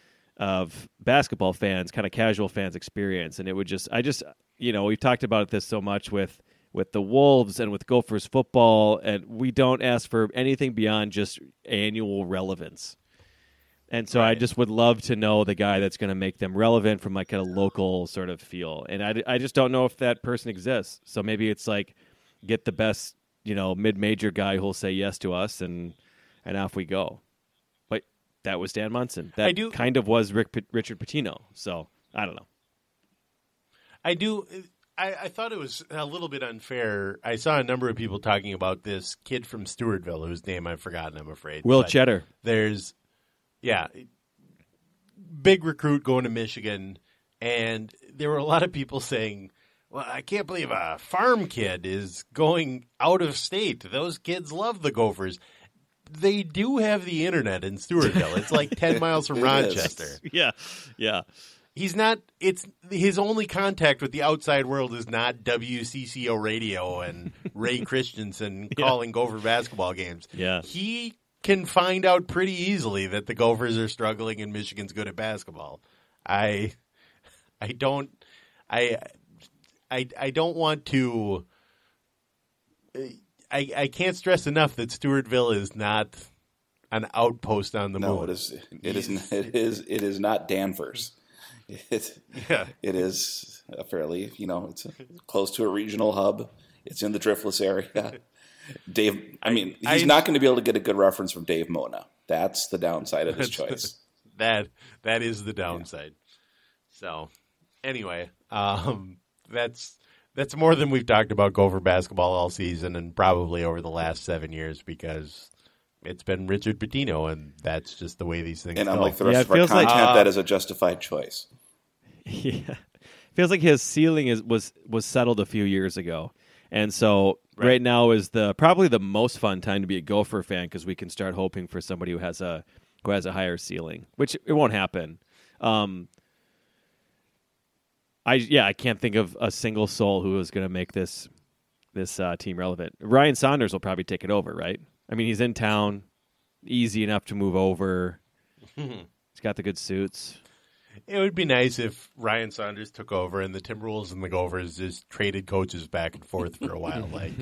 of basketball fans, kind of casual fans experience. And it would just, I just, you know, we've talked about this so much with, with the Wolves and with Gophers football, and we don't ask for anything beyond just annual relevance. And so I just would love to know the guy that's going to make them relevant from like a local sort of feel. And I, I just don't know if that person exists. So maybe it's like get the best, you know, mid-major guy who'll say yes to us, and and off we go. But that was Dan Munson. That I do- kind of was Rick, Richard Pitino. So I don't know. I do. I, I thought it was a little bit unfair. I saw a number of people talking about this kid from Stewartville, whose name I've forgotten. I'm afraid. Will But Cheddar. There's, yeah, big recruit going to Michigan, and there were a lot of people saying, well, I can't believe a farm kid is going out of state. Those kids love the Gophers. They do have the internet in Stewartville. It's like ten miles from It is. Rochester. Yeah, yeah. He's not. It's his only contact with the outside world is not W C C O radio and Ray Christensen calling Gopher basketball games. Yeah. He can find out pretty easily that the Gophers are struggling and Michigan's good at basketball. I, I don't, I, I, I don't want to. I I can't stress enough that Stewartville is not an outpost on the No, moon. it is. It is. It is. It is not Danvers. It, Yeah. it is a fairly, you know, it's close to a regional hub. It's in the Driftless area. Dave, I mean, he's I- not going to be able to get a good reference from Dave Mona. That's the downside of his choice. That that is the downside. So, anyway, um, that's that's more than we've talked about Gopher basketball all season, and probably over the last seven years, because it's been Richard Pitino, and that's just the way these things And go. unlike the rest Yeah, it of our feels like- content, Uh, that is a justified choice. Yeah, feels like his ceiling is was was settled a few years ago, and so right, Right. now is the probably the most fun time to be a Gopher fan, because we can start hoping for somebody who has a who has a higher ceiling, which it won't happen. Um, I yeah, I can't think of a single soul who is going to make this this uh, team relevant. Ryan Saunders will probably take it over, right? I mean, he's in town, easy enough to move over. He's got the good suits. It would be nice if Ryan Saunders took over and the Timberwolves and the Gophers just traded coaches back and forth for a while. Like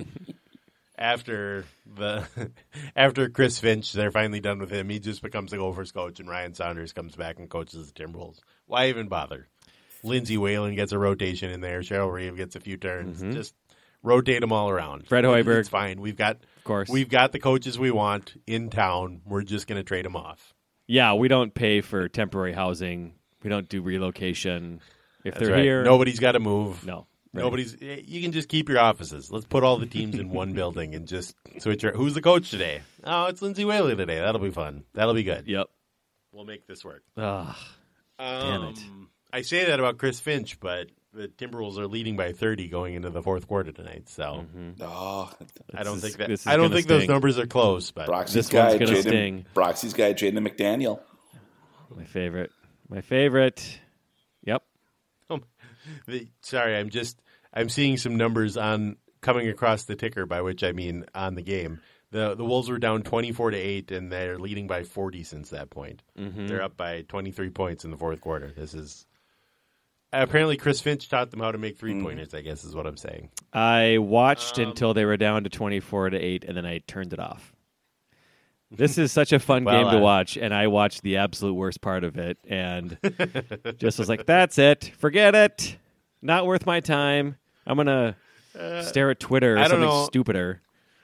after the after Chris Finch, they're finally done with him. He just becomes the Gophers coach, and Ryan Saunders comes back and coaches the Timberwolves. Why even bother? Lindsey Whalen gets a rotation in there. Cheryl Reeve gets a few turns. Mm-hmm. Just rotate them all around. Fred Hoiberg, it's fine. We've got, of course, we've got the coaches we want in town. We're just going to trade them off. Yeah, we don't pay for temporary housing. We don't do relocation. If That's they're right. here, Nobody's got to move. No, right. Nobody's. You can just keep your offices. Let's put all the teams in one building and just switch. Your, who's the coach today? Oh, it's Lindsey Whaley today. That'll be fun. That'll be good. Yep, we'll make this work. Ugh, um, damn it! I say that about Chris Finch, but the Timberwolves are leading by thirty going into the fourth quarter tonight. So mm-hmm. oh, I don't is, think that. I don't think sting. those numbers are close. But Broxy's this guy, one's going to Jaden, sting. Broxy's guy, Jaden McDaniel. My favorite. My favorite. Yep. Oh, the, sorry, I'm just I'm seeing some numbers on coming across the ticker, by which I mean on the game. The the Wolves were down twenty-four to eight, and they're leading by forty since that point. Mm-hmm. They're up by twenty-three points in the fourth quarter. This is apparently Chris Finch taught them how to make three pointers. Mm. I guess is what I'm saying. I watched um, until they were down to twenty-four to eight, and then I turned it off. This is such a fun well, game to uh, watch, and I watched the absolute worst part of it, and just was like, "That's it, forget it, not worth my time." I'm gonna uh, stare at Twitter or something know. stupider.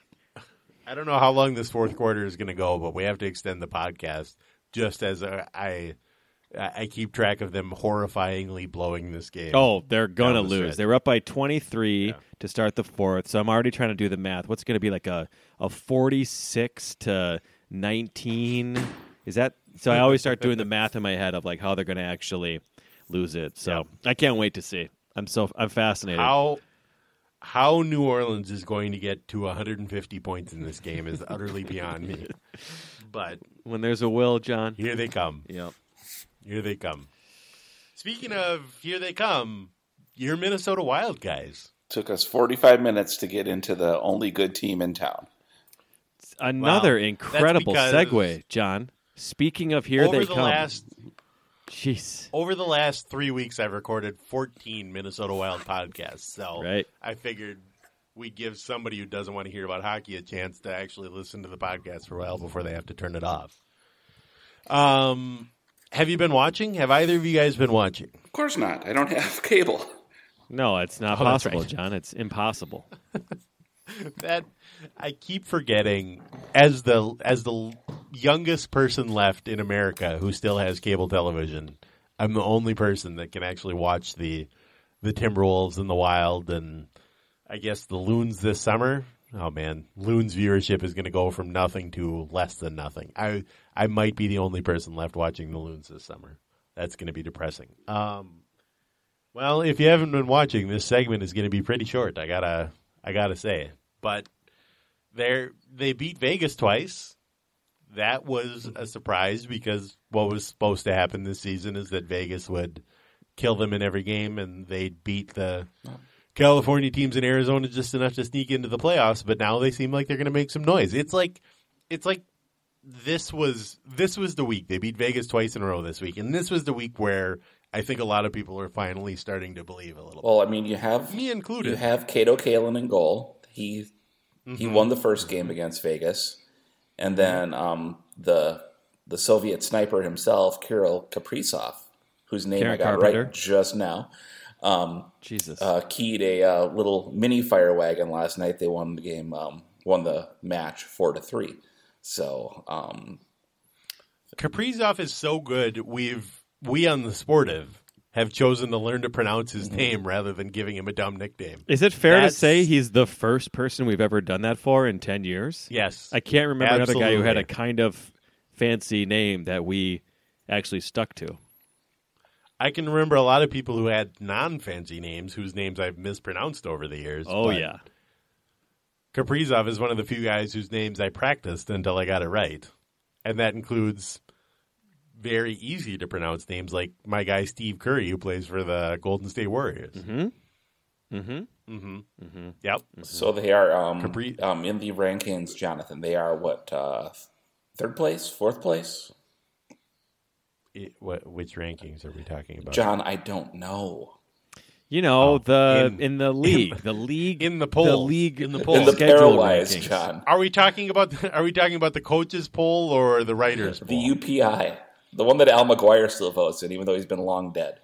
I don't know how long this fourth quarter is going to go, but we have to extend the podcast just as a, I I keep track of them horrifyingly blowing this game. Oh, they're gonna the lose. stretch. They were up by twenty-three Yeah. to start the fourth, so I'm already trying to do the math. What's going to be like a a forty-six to nineteen? Is that so? I always start doing the math in my head of like how they're going to actually lose it. So Yeah. I can't wait to see. I'm so I'm fascinated. How how New Orleans is going to get to one hundred fifty points in this game is utterly beyond me. But when there's a will, John. here they come. Yep. Here they come. Speaking of here they come, your Minnesota Wild guys. Took us forty-five minutes to get into the only good team in town. Another Well, incredible that's segue, John. Speaking of here over they the come. last Jeez. over the last three weeks, I've recorded fourteen Minnesota Wild podcasts. So Right. I figured we'd give somebody who doesn't want to hear about hockey a chance to actually listen to the podcast for a while before they have to turn it off. Um, have you been watching? Have either of you guys been watching? Of course not. I don't have cable. No, it's not Oh, that's possible, right. John. It's impossible. That I keep forgetting as the as the youngest person left in America who still has cable television. I'm the only person that can actually watch the the Timberwolves and the Wild and I guess the Loons this summer. Oh man, Loons viewership is going to go from nothing to less than nothing. I I might be the only person left watching the Loons this summer. That's going to be depressing. Um, well, if you haven't been watching, this segment is going to be pretty short. I gotta I gotta say, but they they beat Vegas twice. That was a surprise because what was supposed to happen this season is that Vegas would kill them in every game and they'd beat the California teams in Arizona just enough to sneak into the playoffs. But now they seem like they're going to make some noise. It's like it's like this was this was the week they beat Vegas twice in a row this week, and this was the week where I think a lot of people are finally starting to believe a little. Well, I mean, you have Me included. You have Kato Kalin in goal. He Mm-hmm. he won the first game against Vegas, and then um, the the Soviet sniper himself, Kirill Kaprizov, whose name Karen I got Carpenter. right just now, um, Jesus. uh, keyed a uh, little mini fire wagon last night. They won the game, um, won the match four to three. So um, Kaprizov is so good. We've we on the Sportive have chosen to learn to pronounce his name rather than giving him a dumb nickname. Is it fair That's- to say he's the first person we've ever done that for in ten years? Yes, I can't remember another guy who had a Absolutely. kind of fancy name that we actually stuck to. I can remember a lot of people who had non-fancy names whose names I've mispronounced over the years. Oh, but yeah. Kaprizov is one of the few guys whose names I practiced until I got it right, and that includes very easy to pronounce names like my guy Steve Curry, who plays for the Golden State Warriors. Mm-hmm. Mm-hmm. Mm-hmm. Mm-hmm. Yep. So they are um, Capri- um, in the rankings, Jonathan. They are what uh, third place, fourth place. It, what, which rankings are we talking about? John, I don't know. You know, Oh, the in- in the league, the league in the the polls. league In the the polls. In the schedule pairwise, rankings. John. Are we talking about the, are we talking about the coaches poll or the writers poll? The U P I, the one that Al McGuire still votes in, even though he's been long dead.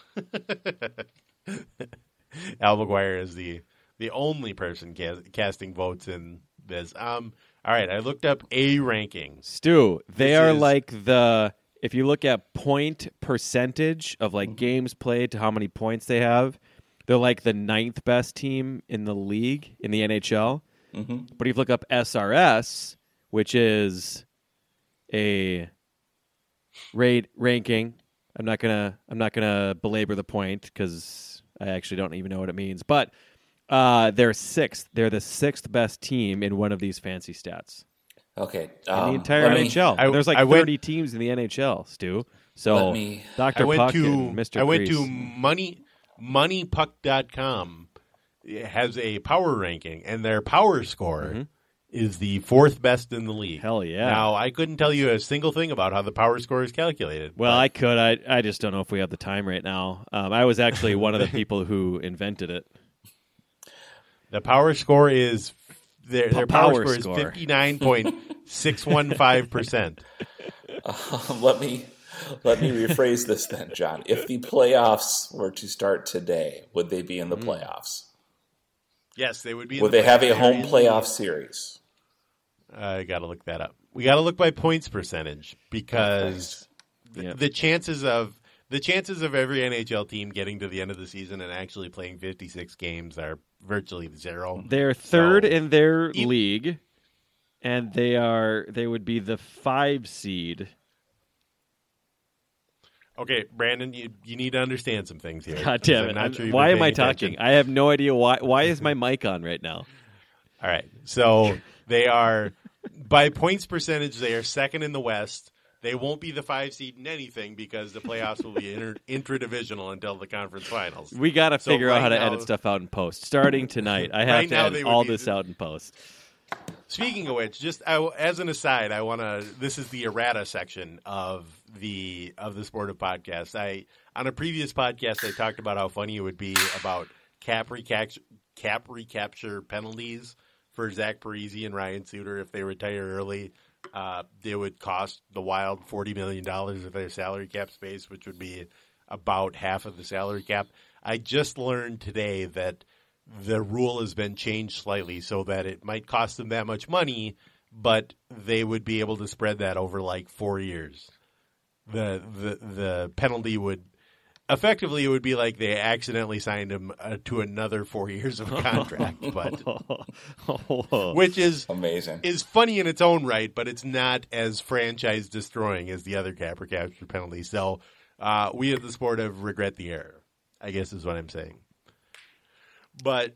Al McGuire is the the only person ca- casting votes in this. Um, all right, I looked up A rankings. Stu, they This are is- like the if you look at point percentage of Mm-hmm. like games played to how many points they have, they're like the ninth best team in the league in the N H L. Mm-hmm. But if you look up S R S, which is a rate ranking, I'm not gonna I'm not gonna belabor the point because I actually don't even know what it means. But uh, they're sixth. They're the sixth best team in one of these fancy stats Okay. in Um, the entire let me- N H L. I- There's like I went- thirty teams in the N H L, Stu. So Let me- Doctor I went Puck to and Mister I went Grease. to money money puck dot com. It has a power ranking, and their power score is the fourth best in the league. Mm-hmm. Hell yeah. Now, I couldn't tell you a single thing about how the power score is calculated. Well, but I could. I I just don't know if we have the time right now. Um, I was actually one of the people who invented it. the power score is their, their power, power score, score. is fifty-nine point six one five percent. Um, let me let me rephrase this then, John. If the playoffs were to start today, would they be in Mm-hmm. the playoffs? Yes, they would be. in Would the they have a playoffs. home They're in playoff series? I got to look that up. We got to look by points percentage because th- Yeah. the chances of the chances of every N H L team getting to the end of the season and actually playing fifty-six games are virtually zero. They're third So- in their E- league, and they are they would be the five seed. Okay, Brandon, you you need to understand some things here. God because damn I'm it! not I'm- sure you've why been am I paying attention. talking? I have no idea why. Why is my mic on right now? All right, so they are by points percentage. They are second in the West. They won't be the five seed in anything because the playoffs will be inter- intradivisional until the conference finals. We got to So figure out right how to now- edit stuff out in post. Starting tonight, I have Right to now edit they would all be- this out in post. Speaking of which, just I, as an aside, I want to. This is the errata section of the of the Sport of Podcast. I on a previous podcast, I talked about how funny it would be about cap recapture, cap recapture penalties for Zach Parise and Ryan Suter if they retire early. Uh, they would cost the Wild forty million dollars of their salary cap space, which would be about half of the salary cap. I just learned today that the rule has been changed slightly so that it might cost them that much money, but they would be able to spread that over like four years. The the the penalty would effectively it would be like they accidentally signed him uh, to another four years of contract, but which is Amazing. is funny in its own right, but it's not as franchise destroying as the other cap recapture penalty. So uh, we at the Sport have regret the error, I guess is what I'm saying. But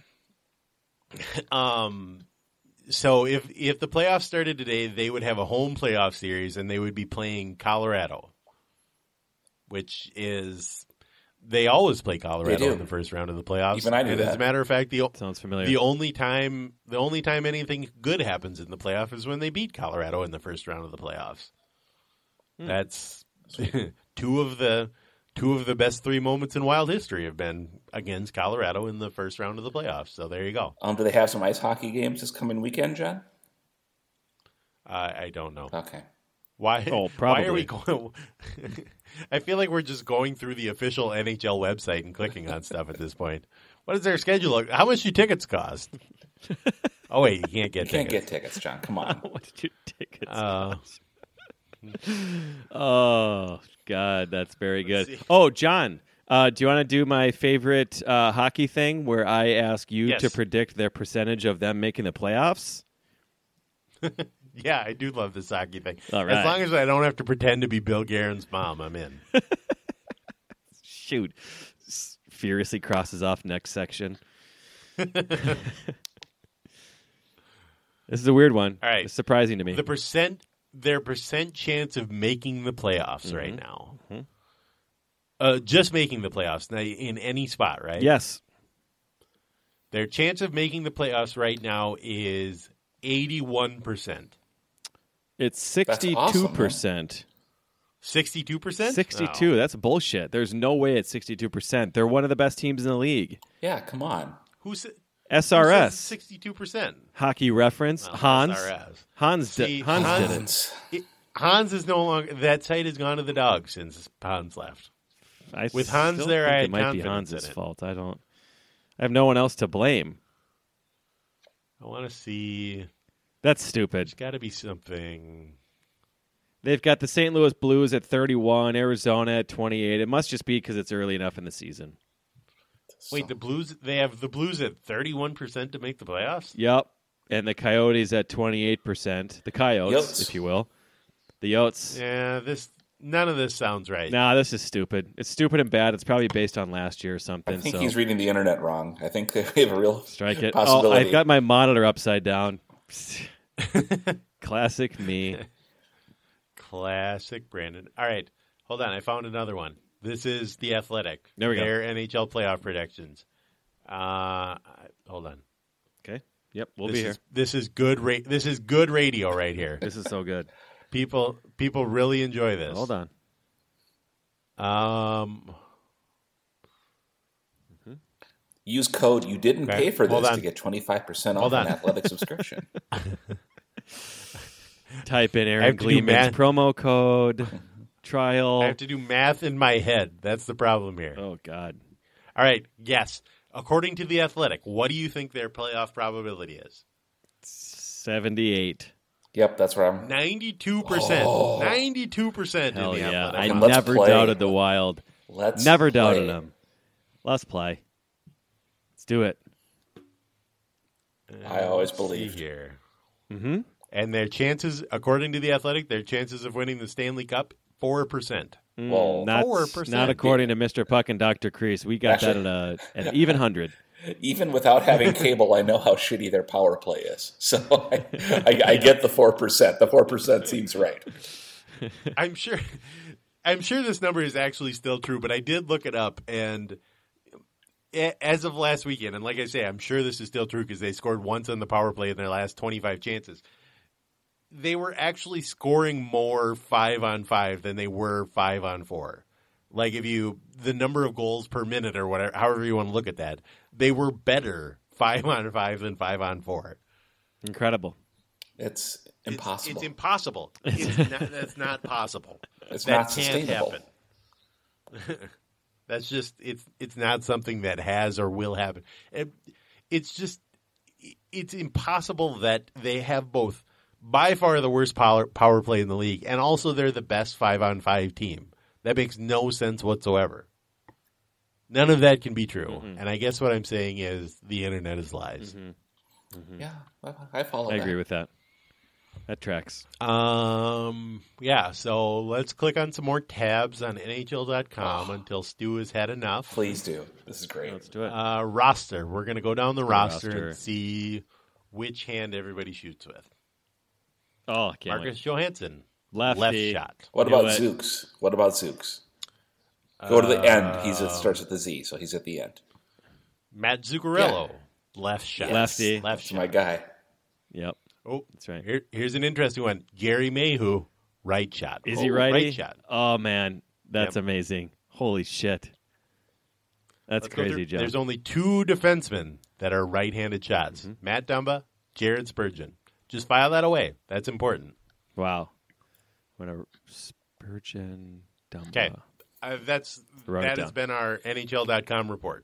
um, so if if the playoffs started today, they would have a home playoff series, and they would be playing Colorado, which is they always play Colorado do. in the first round of the playoffs. Even I knew and as that. a matter of fact, the Sounds familiar. the only time the only time anything good happens in the playoff is when they beat Colorado in the first round of the playoffs. Hmm. That's two of the two of the best three moments in Wild history have been against Colorado in the first round of the playoffs. So there you go. Um, do they have some ice hockey games this coming weekend, John? Uh, I don't know Okay. why. Oh, Why are we probably. going? I feel like we're just going through the official N H L website and clicking on stuff at this point. What is their schedule? Like? How much do tickets cost? Oh wait, you can't get You can't tickets. get tickets, John. Come on. What did you tickets? Uh, Oh God, that's very good. Oh, John, uh, do you want to do my favorite uh, hockey thing, where I ask you Yes. to predict their percentage of them making the playoffs? Yeah, I do love this hockey thing. All right. As long as I don't have to pretend to be Bill Guerin's mom, I'm in. Shoot, S- furiously crosses off next section. This is a weird one. All right. It's surprising to me. The percent their percent chance of making the playoffs mm-hmm. right now. Mm-hmm. Uh, just making the playoffs now, in any spot, right? Yes. Their chance of making the playoffs right now is eighty-one percent. It's sixty-two percent. sixty-two percent? sixty-two. Oh. That's bullshit. There's no way it's sixty-two percent. They're one of the best teams in the league. Yeah, come on. Who's S R S. sixty-two percent. Hockey reference. Well, Hans. S R S. Hans, See, di- Hans, Hans did it. it. Hans is no longer. That site has gone to the dog since Hans left. I With Hans still there, think I it had might be confidence Hans' in it. fault. I don't. I have no one else to blame. I want to see. That's stupid. There's got to be something. They've got the Saint Louis Blues at thirty-one, Arizona at twenty-eight. It must just be because it's early enough in the season. Wait, the Blues, they have the Blues at thirty-one percent to make the playoffs? Yep. And the Coyotes at twenty-eight percent. The Coyotes, Yotes. if you will. The Yotes. Yeah, this none of this sounds right. Nah, this is stupid. It's stupid and bad. It's probably based on last year or something. I think so. he's reading the internet wrong. I think they have a real Strike it. possibility. Oh, I've got my monitor upside down. Classic me. Classic Brandon. All right, hold on. I found another one. This is The Athletic. There we go. Their N H L playoff predictions. Uh, hold on. Okay. Yep, we'll this be is, here. This is good. Ra- this is good radio right here. This is so good. People, people really enjoy this. Hold on. Um, Use code you didn't Okay, pay for hold this on. to get twenty-five percent off Hold an on. athletic subscription. Type in I Aaron have to do Gleeman's math. promo code. Trial. I have to do math in my head. That's the problem here. Oh, God. All right. Yes. According to The Athletic, what do you think their playoff probability is? seventy-eight. Yep, that's where I'm. ninety-two percent. Oh. ninety-two percent in Hell The yeah. Athletic. I Come on, let's never play. doubted the Wild. Let's Never play. doubted them. Let's play. Let's do it. I always See believed. here. Mm-hmm. And their chances, according to The Athletic, their chances of winning the Stanley Cup, four percent. Well, Not, four percent. not according to Mister Puck and Doctor Crease. We got Actually- that at a, an even hundred. Even without having cable, I know how shitty their power play is. So I, I, I get the four percent. The four percent seems right. I'm sure I'm sure this number is actually still true, but I did look it up, and a- as of last weekend, and like I say, I'm sure this is still true because they scored once on the power play in their last twenty-five chances. They were actually scoring more five on five than they were five on four. Like if you the number of goals per minute or whatever, however you want to look at that, they were better five on five than five on four. Incredible. It's It's- impossible. It's, impossible. It's not, that's not possible. It's that not can't sustainable. happen. That's just it's it's not something that has or will happen. It, it's just it's impossible that they have both by far the worst power power play in the league, and also they're the best five on five team. That makes no sense whatsoever. None of that can be true. Mm-hmm. And I guess what I'm saying is the internet is lies. Mm-hmm. Yeah, well, I follow I that. agree with that. That tracks. Um. Yeah. So let's click on some more tabs on N H L dot com until Stu has had enough. Please do. This is great. Let's do it. Uh, roster. We're going to go down the, roster, roster. and see which hand everybody shoots with. oh, I can't Marcus wait. Johansson, Lefty. left shot. What Do about it. Zooks? What about Zooks? Go to the end. He's at, starts at the Z, so he's at the end. Matt Zuccarello, left shot. Lefty. Left That's shot. my guy. Yep. Oh, That's right. Here, here's an interesting one. Gary Mayhew, right shot. Is oh, he righty? Right shot. Oh, man. That's Yep. amazing. Holy shit. That's Let's go crazy, through- John. There's only two defensemen that are right-handed shots. Mm-hmm. Matt Dumba, Jared Spurgeon. Just file that away. That's important. Wow. When a Spurgeon Dumba. Okay. Uh, that's Wrote it that has down. been our N H L dot com report.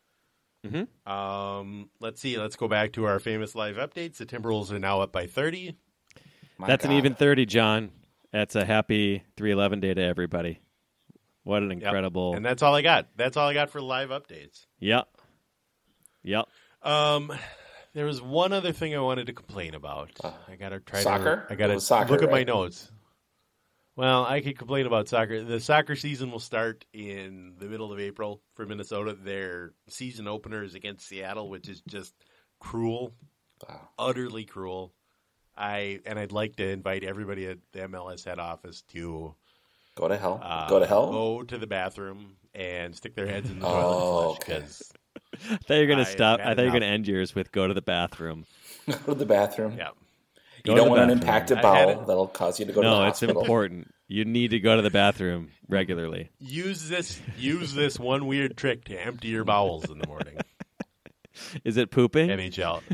Mm-hmm. Um, let's see. Let's go back to our famous live updates. The Timberwolves are now up by thirty. My That's an God. even thirty, John. That's a happy three eleven day to everybody. What an Yep. incredible. And that's all I got. That's all I got for live updates. Yep. Yep. Um, there was one other thing I wanted to complain about. I gotta try Soccer? to. I gotta It was soccer, look at my right? notes. Well, I could complain about soccer. The soccer season will start in the middle of April for Minnesota. Their season opener is against Seattle, which is just cruel, Wow. utterly cruel. I and I'd like to invite everybody at the M L S head office to Go to hell. uh, Go to hell. go to the bathroom and stick their heads in the Oh, toilet okay. because I thought you were going I to stop. had I thought you were enough. going to end yours with go to the bathroom. Go to the bathroom. yeah. Go You to don't the want an bathroom. impacted I had bowel it. that'll cause you to go to No, the it's hospital. important. You need to go to the bathroom regularly. Use this use this one weird trick to empty your bowels in the morning. Is it pooping? N H L.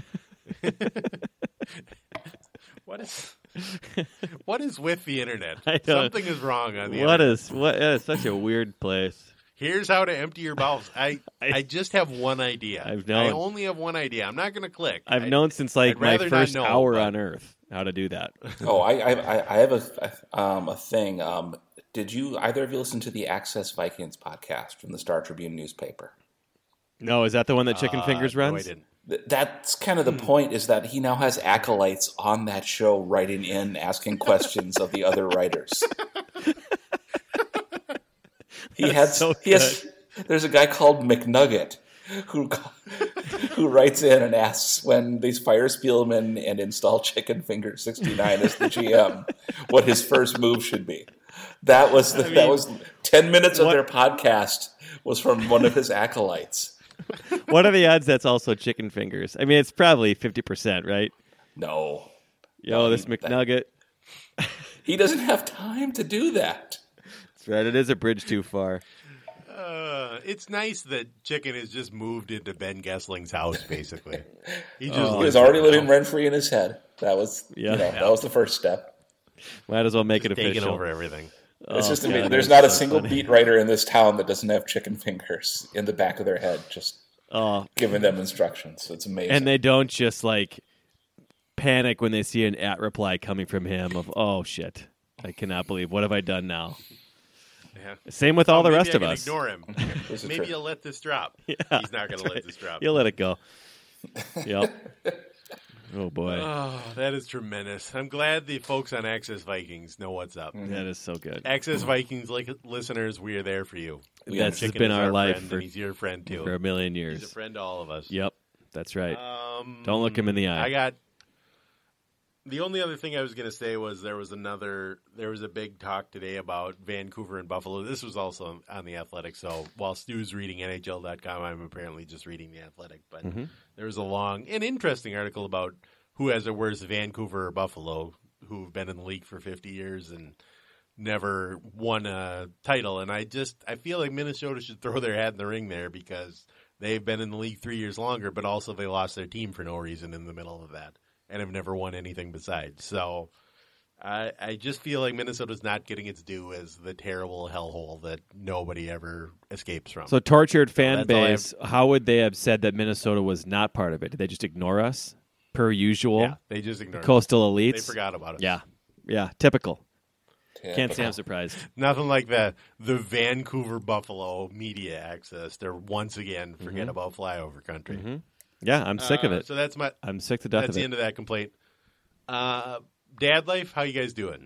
What is what is with the internet? I don't- Something is wrong on the What internet. is what? That is such a weird place. Here's how to empty your bowels. I, I just have one idea. I've known. I only have one idea. I'm not going to click. I've I- known since like I'd my rather not first know, hour but- on Earth how to do that. Oh, I, I, I have a, um, a thing. Um, did you either of you listen to the Access Vikings podcast from the Star Tribune newspaper? No, is that the one that Chicken Uh, Fingers no, I runs? didn't. Th- That's kind of the point, is that he now has acolytes on that show writing in, asking questions of the other writers. He has, so he has, there's a guy called McNugget who who writes in and asks when they fire Spielman and install Chicken Finger sixty-nine as the G M, what his first move should be. That was the, that was ten minutes of what- their podcast was from one of his acolytes. What are the odds that's also Chicken Fingers? I mean, it's probably fifty percent, right? No, Yo, No, this he- that- McNugget. he doesn't have time to do that. That's right. It is a bridge too far. Uh, it's nice that Chicken has just moved into Ben Gessling's house, basically. He just He lives was already there now. living rent free in his head. That was, Yeah. you know, that was the first step. Might as well make it Just taking official. over everything. It's Oh, just God, amazing. There's that's not a so single funny. beat writer in this town that doesn't have chicken fingers in the back of their head, just Oh, giving them instructions. It's amazing. and they don't just like panic when they see an at reply coming from him of, oh shit, I cannot believe, what have I done now? Yeah. Same with all the Maybe rest I of can us. Ignore him. This is Maybe true. you'll let this drop. Yeah, He's not going to let this drop. You'll let it go. Yep. Oh boy, Oh, that is tremendous. I'm glad the folks on Access Vikings know what's up. that is so good. Access Vikings, like listeners, we are there for you. That's Chicken been is our life friend, for, and he's your friend too. for a million He's years. a friend to all of us. Yep, that's right. Um, Don't look him in the eye. I got the only other thing I was going to say was there was another there was a big talk today about Vancouver and Buffalo. This was also on the Athletic. So while Stu's reading N H L dot com, I'm apparently just reading the Athletic. But Mm-hmm. there was a long and interesting article about who has it worse, Vancouver or Buffalo, who've been in the league for fifty years and never won a title. And I just I feel like Minnesota should throw their hat in the ring there because they've been in the league three years longer, but also they lost their team for no reason in the middle of that and have never won anything besides. So I, I just feel like Minnesota's not getting its due as the terrible hellhole that nobody ever escapes from. So tortured fan that's all I have- base, how would they have said that Minnesota was not part of it? Did they just ignore us per usual? yeah, they just ignored it. Coastal elites? They forgot about us. Yeah, yeah, typical. Yeah, Can't but- say I'm surprised. Nothing like the the Vancouver Buffalo media access. They're once again forget Mm-hmm. about flyover country. Yeah, I'm sick of Uh, it. So that's my I'm sick to death that's of the it. end of that complaint. Uh, dad life, how you guys doing?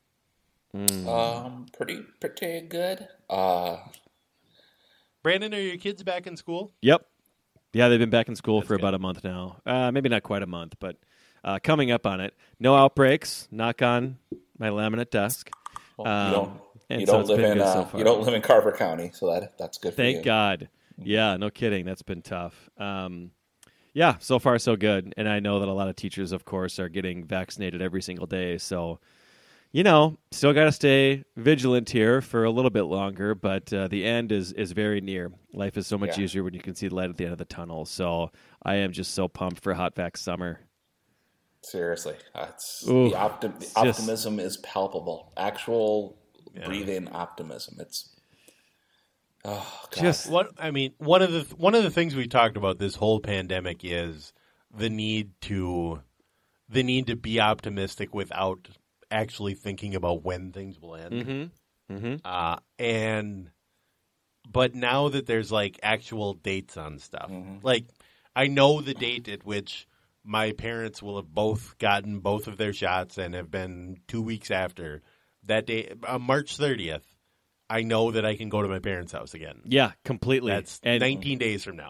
Um, pretty, pretty good. Uh, Brandon, are your kids back in school? Yep. Yeah, they've been back in school for good. about a month now. Uh, maybe not quite a month, but uh, coming up on it. No outbreaks. Knock on my laminate desk. well, Um, you don't, and you so don't it's live been in, good so uh, far. you don't live in Carver County, so that that's good for you. Thank God. Yeah, no kidding. That's been tough. Um, yeah, so far so good. And I know that a lot of teachers, of course, are getting vaccinated every single day. So, you know, still got to stay vigilant here for a little bit longer, but uh, the end is, is very near. Life is so much Yeah. easier when you can see the light at the end of the tunnel. So I am just so pumped for Hot Vax Summer. Seriously, that's Ooh, the, optim- the it's just- optimism is palpable. Actual breathing optimism. It's oh god. Just What I mean, one of the one of the things we talked about this whole pandemic is the need to the need to be optimistic without actually thinking about when things will end. Mm-hmm. Mm-hmm. Uh, and but now that there's like actual dates on stuff, like I know the date at which my parents will have both gotten both of their shots and have been two weeks after that day, uh, March thirtieth. I know that I can go to my parents' house again. yeah, completely. That's and nineteen days from now.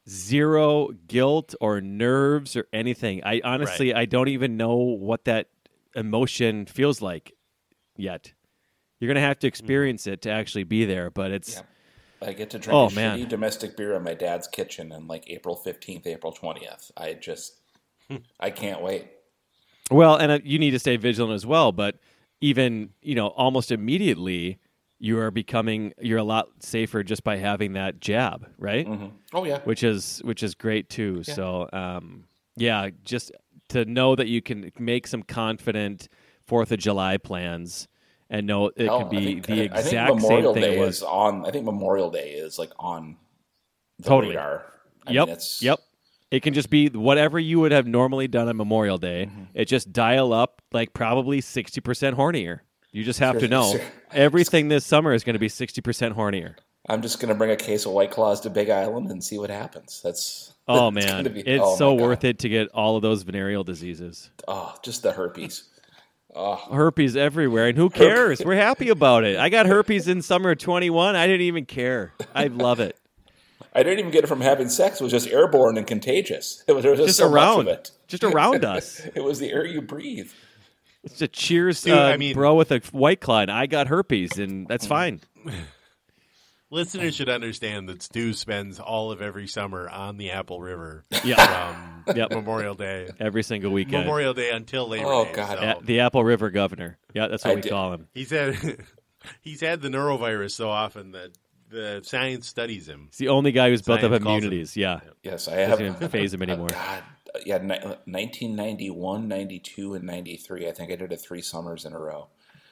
zero guilt or nerves or anything. I honestly, Right. I don't even know what that emotion feels like yet. You're going to have to experience it to actually be there, but it's... Yeah. I get to drink Oh, a man. shitty domestic beer in my dad's kitchen on like April fifteenth, April twentieth. I just, I can't wait. Well, and uh, you need to stay vigilant as well, but even, you know, almost immediately, you are becoming, you're a lot safer just by having that jab, right? Mm-hmm. Oh, yeah. Which is, which is great too. Yeah. So, um, yeah, just to know that you can make some confident fourth of July plans and know it Hell, could be I think, the I, exact I think Memorial same thing Day it was. is on. I think Memorial Day is like on the Totally. radar. I Yep. mean, it's, Yep. It can just be whatever you would have normally done on Memorial Day. Mm-hmm. It just dial up like probably sixty percent hornier. You just have Sure, to know sure. everything this summer is going to be sixty percent hornier. I'm just going to bring a case of White Claws to Big Island and see what happens. That's Oh that's man, gonna be, it's oh, so my God. worth it to get all of those venereal diseases. Oh, just the herpes. Oh, Herpes everywhere, and who cares? We're happy about it. I got herpes in summer of twenty-one. I didn't even care. I love it. I didn't even get it from having sex. It was just airborne and contagious. It was, there was just, Just so around, much of it. just around us. It was the air you breathe. It's a cheers, Dude, uh, I mean- bro, with a White Claw. And I got herpes, and that's fine. Listeners should understand that Stu spends all of every summer on the Apple River Yeah, from Yep. Memorial Day, every single weekend. Memorial Day until Labor Oh, Day. God. so- Yeah, the Apple River Governor. Yeah, that's what I we did- call him. He's had he's had the neurovirus so often that the science studies him. He's the only guy who's built up Science calls him. immunities. Yeah, Yes, I have. doesn't even phase him anymore. God, yeah, ni- nineteen ninety-one, ninety-two, and ninety-three. I think I did it three summers in a row.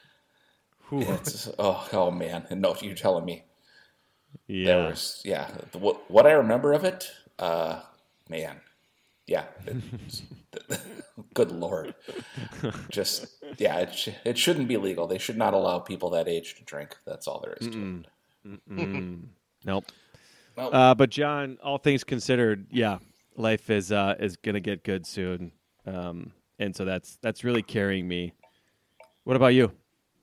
It's, oh, oh man! And no, you're telling me there Yeah, was yeah. What, what I remember of it, uh, man, yeah. It's- good lord, just yeah. It sh- it shouldn't be legal. They should not allow people that age to drink. That's all there is to it. nope. Well, Uh, but John, all things considered, yeah, life is uh, is gonna get good soon, um, and so that's that's really carrying me. What about you?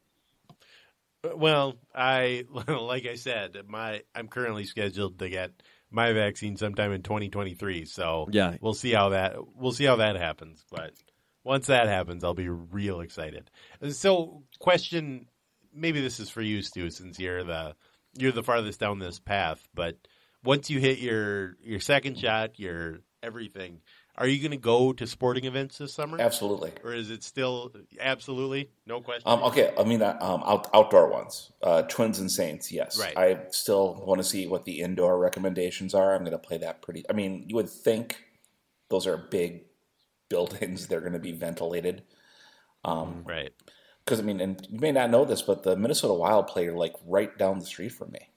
Well, I like I said, my I'm currently scheduled to get my vaccine sometime in twenty twenty-three. So Yeah. we'll see how that we'll see how that happens. But once that happens, I'll be real excited. So, question, maybe this is for you, Stu, since you're the you're the farthest down this path. But once you hit your your second shot, your everything, are you going to go to sporting events this summer? absolutely. Or is it still absolutely no question? Um, okay, I mean uh, um, out, outdoor ones, uh, Twins and Saints. Yes, Right. I still want to see what the indoor recommendations are. I'm going to play that pretty. I mean, you would think those are big buildings; they're going to be ventilated. Um, Right. Because I mean, and you may not know this, but the Minnesota Wild play like right down the street from me.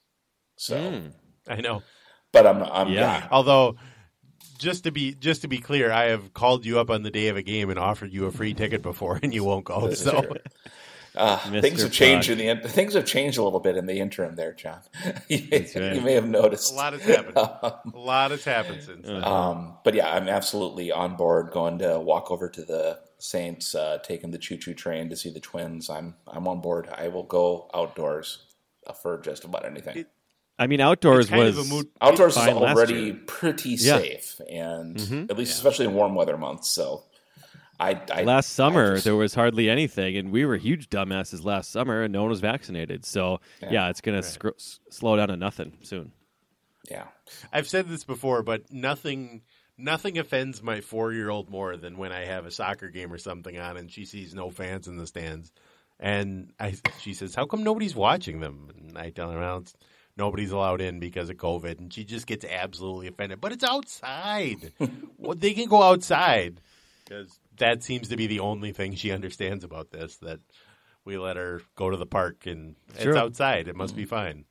So, I know. but I'm, I'm Yeah. yeah. Although, just to be just to be clear, I have called you up on the day of a game and offered you a free ticket before, and you won't go. This is So, true. Uh, things Mister have changed Puck. in the things have changed a little bit in the interim there, John. you, may, right. you may have noticed a lot has happened. A lot has happened since then. Um, but yeah, I'm absolutely on board going to walk over to the Saints, uh, taking the choo-choo train to see the Twins. I'm I'm on board. I will go outdoors uh, for just about anything. It- I mean, outdoors It's kind of was a mood- Outdoors is fine last already year. pretty Yeah. safe, and at least especially in warm weather months. So, I, I last summer I just- there was hardly anything, and we were huge dumbasses last summer, and no one was vaccinated. So yeah, it's gonna scr- s- slow down to nothing soon. yeah. I've said this before, but nothing nothing offends my four year old more than when I have a soccer game or something on, and she sees no fans in the stands, and I she says, "How come nobody's watching them?" And I tell her, "Well, it's, nobody's allowed in because of COVID," and she just gets absolutely offended. But it's outside. Well, they can go outside, because that seems to be the only thing she understands about this, that we let her go to the park and Sure. it's outside. It must be fine.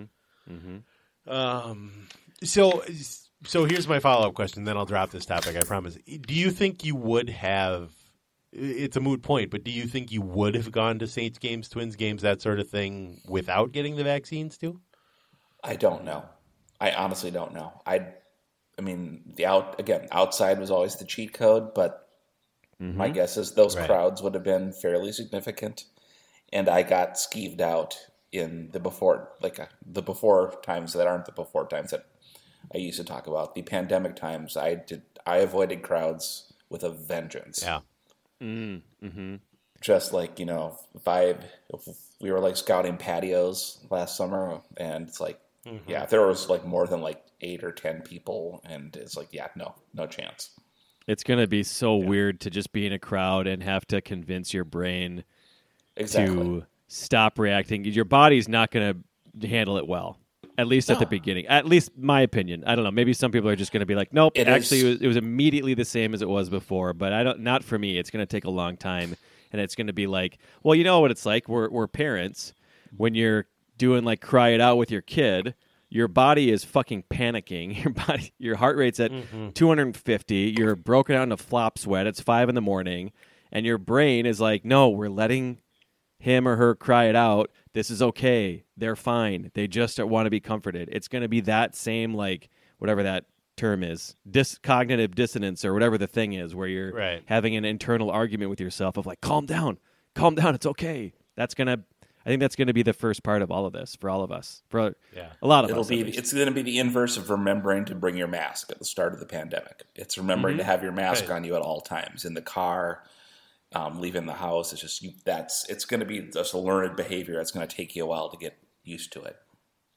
Mm-hmm. Um. So, so here's my follow up question. Then I'll drop this topic. I promise. Do you think you would have? It's a moot point, but do you think you would have gone to Saints games, Twins games, that sort of thing, without getting the vaccines too? I don't know. I honestly don't know. I, I mean, the out again. Outside was always the cheat code, but my guess is those Right. crowds would have been fairly significant, and I got skeeved out in the before, like uh, the before times that aren't the before times that I used to talk about. The pandemic times, I did. I avoided crowds with a vengeance. Yeah. Mm, mm-hmm. Just like, you know, if I if we were like scouting patios last summer, and it's like, mm-hmm. yeah, if there was like more than like eight or ten people, and it's like, yeah, no, no chance. It's gonna be so yeah. weird to just be in a crowd and have to convince your brain exactly. to stop reacting. Your body's not gonna handle it well. At least no. at the beginning. At least my opinion. I don't know. Maybe some people are just going to be like, nope, it actually it was, it was immediately the same as it was before. But I don't. Not for me. It's going to take a long time. And it's going to be like, well, you know what it's like. We're, we're parents. When you're doing like cry it out with your kid, your body is fucking panicking. Your body, your heart rate's at mm-hmm. two hundred fifty. You're broken out into flop sweat. It's five in the morning. And your brain is like, no, we're letting him or her cry it out. This is okay. They're fine. They just want to be comforted. It's going to be that same, like, whatever that term is, dis- cognitive dissonance or whatever the thing is, where you're right. having an internal argument with yourself of like, calm down, calm down. It's okay. That's going to, I think that's going to be the first part of all of this for all of us, for yeah. a lot of It'll us. Be, it's going to be the inverse of remembering to bring your mask at the start of the pandemic. It's remembering mm-hmm. to have your mask right. on you at all times, in the car, Um, leaving the house. It's just you, that's it's going to be just a learned behavior. It's going to take you a while to get used to it.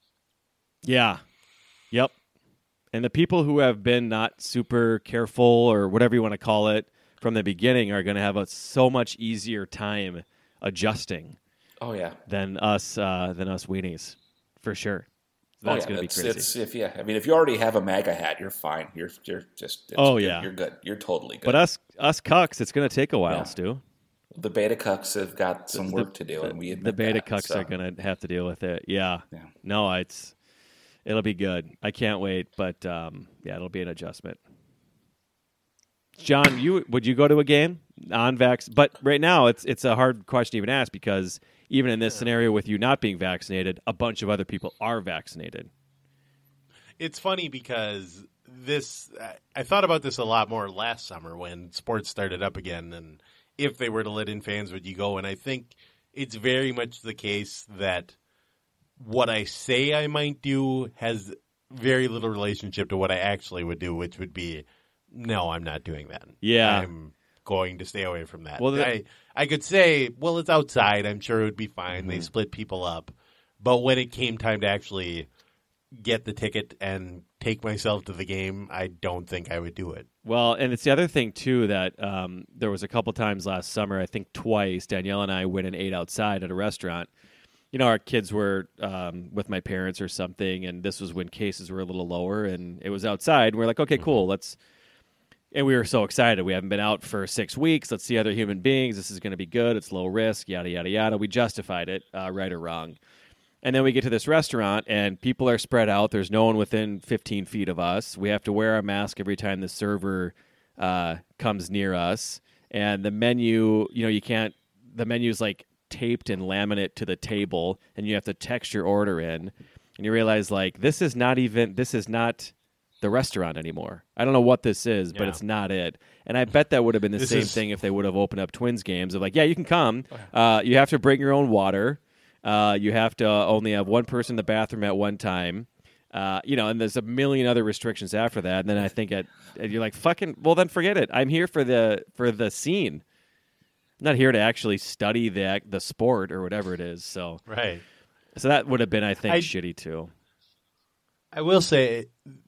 Yeah. Yep. And the people who have been not super careful or whatever you want to call it from the beginning are going to have a so much easier time adjusting. Oh yeah. Than us uh, than us weenies, for sure. That's oh, yeah. going to be it's, crazy. It's, if yeah, I mean, if you already have a MAGA hat, you're fine. You're you're just it's, oh you're, yeah, you're good. You're totally good. But us us cucks, it's going to take a while, yeah. Stu. The beta cucks have got some the, work to do, the, and we admit the beta that, cucks so. are going to have to deal with it. Yeah. yeah. No, it's it'll be good. I can't wait, but um, yeah, it'll be an adjustment. John, you would you go to a game non-vax? But right now, it's it's a hard question to even ask because even in this scenario with you not being vaccinated, a bunch of other people are vaccinated. It's funny because this I thought about this a lot more last summer when sports started up again, and if they were to let in fans, would you go? And I think it's very much the case that what I say I might do has very little relationship to what I actually would do, which would be, no, I'm not doing that. Yeah. I'm going to stay away from that. Well, the- I, I could say, well, it's outside. I'm sure it would be fine. Mm-hmm. They split people up. But when it came time to actually get the ticket and take myself to the game, I don't think I would do it. Well, and it's the other thing, too, that um, there was a couple times last summer, I think twice, Danielle and I went and ate outside at a restaurant. You know, our kids were um, with my parents or something, and this was when cases were a little lower, and it was outside. And we we're like, okay, cool, let's... And we were so excited. We haven't been out for six weeks. Let's see other human beings. This is going to be good. It's low risk, yada, yada, yada. We justified it, uh, right or wrong. And then we get to this restaurant, and people are spread out. There's no one within fifteen feet of us. We have to wear our mask every time the server uh, comes near us. And the menu, you know, you can't, the menu's like taped and laminate to the table, and you have to text your order in. And you realize, like, this is not even, this is not the restaurant anymore. I don't know what this is, but yeah. it's not it. And I bet that would have been the this same is... thing if they would have opened up Twins games of like, yeah, you can come. Uh, you have to bring your own water. Uh, you have to only have one person in the bathroom at one time. Uh, you know, and there's a million other restrictions after that. And then I think at, and you're like, fucking, well, then forget it. I'm here for the for the scene. I'm not here to actually study the the sport or whatever it is. So right. So that would have been, I think, I, shitty too. I will say,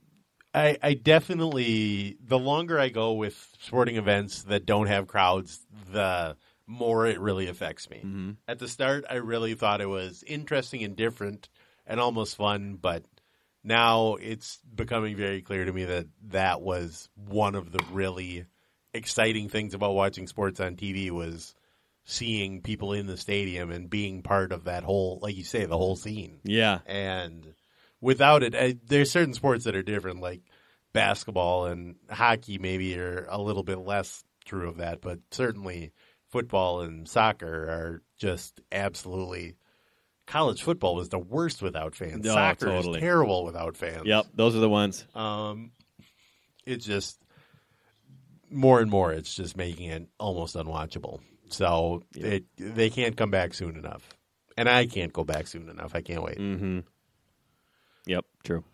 I, I definitely, the longer I go with sporting events that don't have crowds, the more it really affects me. Mm-hmm. At the start, I really thought it was interesting and different and almost fun, but now it's becoming very clear to me that that was one of the really exciting things about watching sports on T V was seeing people in the stadium and being part of that whole, like you say, the whole scene. Yeah. And without it, I, there's certain sports that are different, like basketball and hockey maybe are a little bit less true of that, but certainly football and soccer are just absolutely. College football was the worst without fans. No, Soccer totally. is terrible without fans. Yep, those are the ones. Um, it's just more and more. It's just making it almost unwatchable. So Yeah. it, they can't come back soon enough, and I can't go back soon enough. I can't wait. Mm-hmm. Yep, true.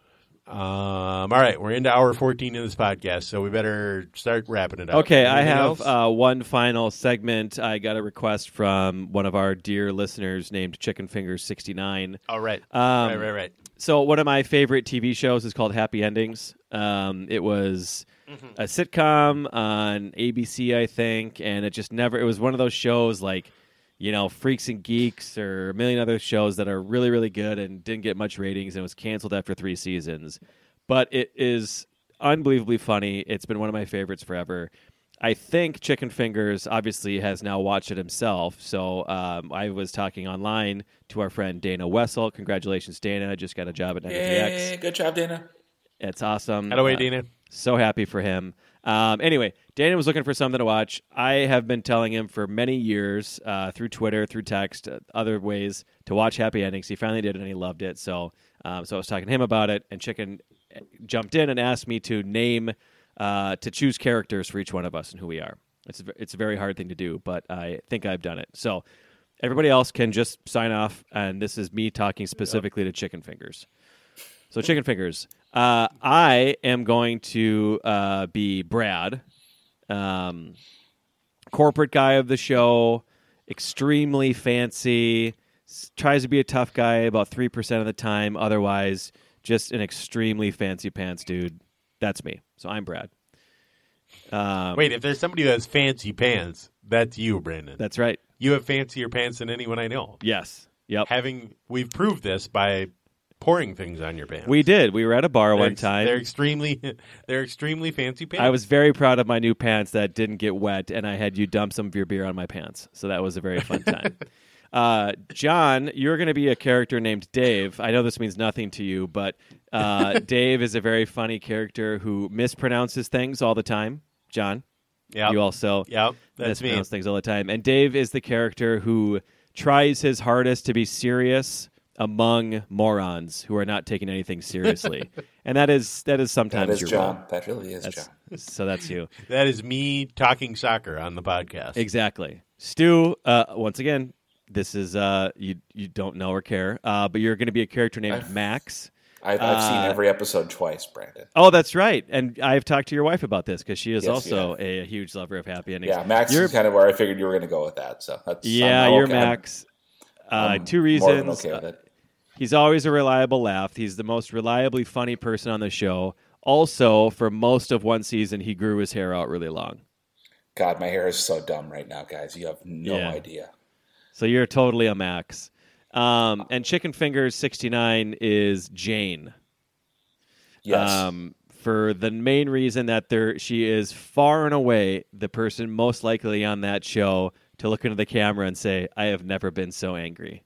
Um, all right, we're into hour fourteen of this podcast, so we better start wrapping it up. Okay, I Anything have else? uh, one final segment. I got a request from one of our dear listeners named Chicken Fingers sixty-nine. All right. Um, right, right, right. So one of my favorite T V shows is called Happy Endings. Um, it was a sitcom on A B C, I think, and it just never. It was one of those shows like, you know, Freaks and Geeks or a million other shows that are really, really good and didn't get much ratings and was canceled after three seasons. But it is unbelievably funny. It's been one of my favorites forever. I think Chicken Fingers obviously has now watched it himself. So um, I was talking online to our friend Dana Wessel. Congratulations, Dana. I just got a job at ninety-three X. Yay, good job, Dana. It's awesome. By the way, Uh, Dana. So happy for him. Um, anyway, Dana was looking for something to watch. I have been telling him for many years uh, through Twitter, through text, uh, other ways to watch Happy Endings. He finally did it, and he loved it. So, um, so I was talking to him about it, and Chicken jumped in and asked me to name, uh, to choose characters for each one of us and who we are. It's a, it's a very hard thing to do, but I think I've done it. So everybody else can just sign off, and this is me talking specifically to Chicken Fingers. So Chicken Fingers, uh, I am going to uh, be Brad, um, corporate guy of the show, extremely fancy, s- tries to be a tough guy about three percent of the time, otherwise just an extremely fancy pants dude. That's me. So I'm Brad. Um, Wait, if there's somebody who has fancy pants, that's you, Brandon. That's right. You have fancier pants than anyone I know. Yes. Yep. Having we've proved this by pouring things on your pants. We did. We were at a bar They're one ex- time. They're extremely, they're extremely fancy pants. I was very proud of my new pants that didn't get wet, and I had you dump some of your beer on my pants. So that was a very fun time. uh, John, you're going to be a character named Dave. I know this means nothing to you, but uh, Dave is a very funny character who mispronounces things all the time. John, Yep. you also Yep, that's me. mispronounce things all the time. And Dave is the character who tries his hardest to be serious among morons who are not taking anything seriously. And that is that is sometimes That is your John. role. That really is That's- John. So that's you. That is me talking soccer on the podcast. Exactly. Stu, uh, once again, this is uh, you you don't know or care, uh, but you're going to be a character named I've- Max. I've, I've seen Uh, every episode twice, Brandon. Oh, that's right. And I've talked to your wife about this because she is Yes, also you a, a huge lover of Happy Endings. Yeah, Max You're- is kind of where I figured you were going to go with that. So that's Yeah, I'm you're okay. Max. Uh, I'm two more than reasons. okay with Uh, it. He's always a reliable laugh. He's the most reliably funny person on the show. Also, for most of one season, he grew his hair out really long. God, my hair is so dumb right now, guys. You have no Yeah. idea. So you're totally a Max. Um, and Chicken Fingers sixty-nine is Jane. Yes. Um, for the main reason that there, she is far and away the person most likely on that show to look into the camera and say, "I have never been so angry."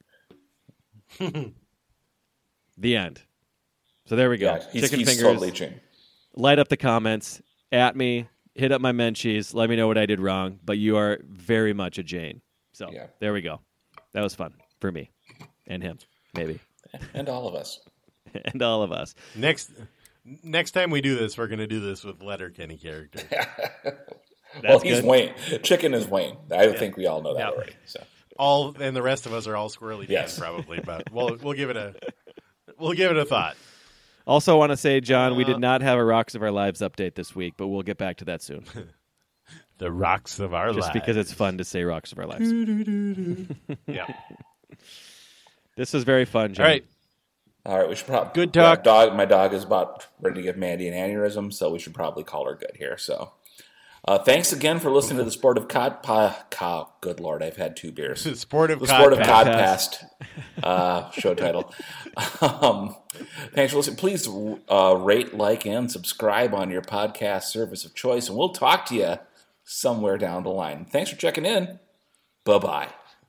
The end. So there we go. yeah, he's, Chicken he's Fingers. totally Jane. Light up the comments at me. Hit up my Menchies. Let me know what I did wrong. But you are very much a Jane. So Yeah. there we go. That was fun for me and him, maybe, And all of us. and all of us. Next, next time we do this, we're going to do this with Letterkenny character. well, he's good. Wayne. Chicken is Wayne. I think we all know that Yeah. already. So all and the rest of us are all squirrely Dan, Yes. probably, but we'll we'll give it a we'll give it a thought. Also, want to say, John, we Uh, did not have a Rocks of Our Lives update this week, but we'll get back to that soon. The rocks of our Just lives. because it's fun to say Rocks of Our Lives. yeah. This was very fun, John. All right. all right, we should probably Good talk. dog, my dog is about ready to give Mandy an aneurysm, so we should probably call her good here. So, uh, thanks again for listening to the Sport of Cod. Pa, cow, good Lord, I've had two beers. Sport of The Sport of Codcast. Codcast uh, show title. Um, thanks for listening. Please uh, rate, like, and subscribe on your podcast service of choice, and we'll talk to you somewhere down the line. Thanks for checking in. Bye-bye.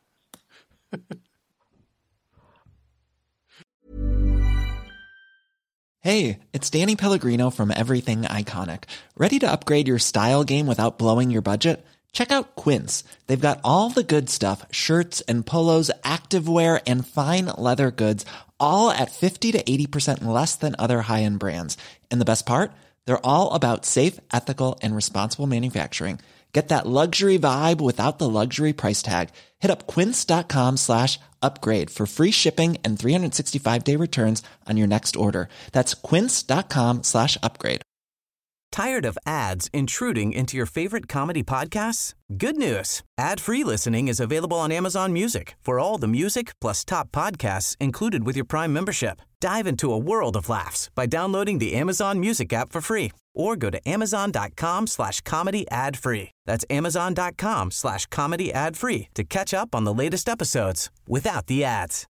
Hey, it's Danny Pellegrino from Everything Iconic. Ready to upgrade your style game without blowing your budget? Check out Quince. They've got all the good stuff, shirts and polos, activewear, and fine leather goods, all at fifty to eighty percent less than other high-end brands. And the best part? They're all about safe, ethical, and responsible manufacturing. Get that luxury vibe without the luxury price tag. Hit up quince.com slash upgrade for free shipping and three sixty-five day returns on your next order. That's quince.com slash upgrade. Tired of ads intruding into your favorite comedy podcasts? Good news. Ad-free listening is available on Amazon Music for all the music plus top podcasts included with your Prime membership. Dive into a world of laughs by downloading the Amazon Music app for free or go to amazon.com slash comedy ad free. That's amazon.com slash comedy ad free to catch up on the latest episodes without the ads.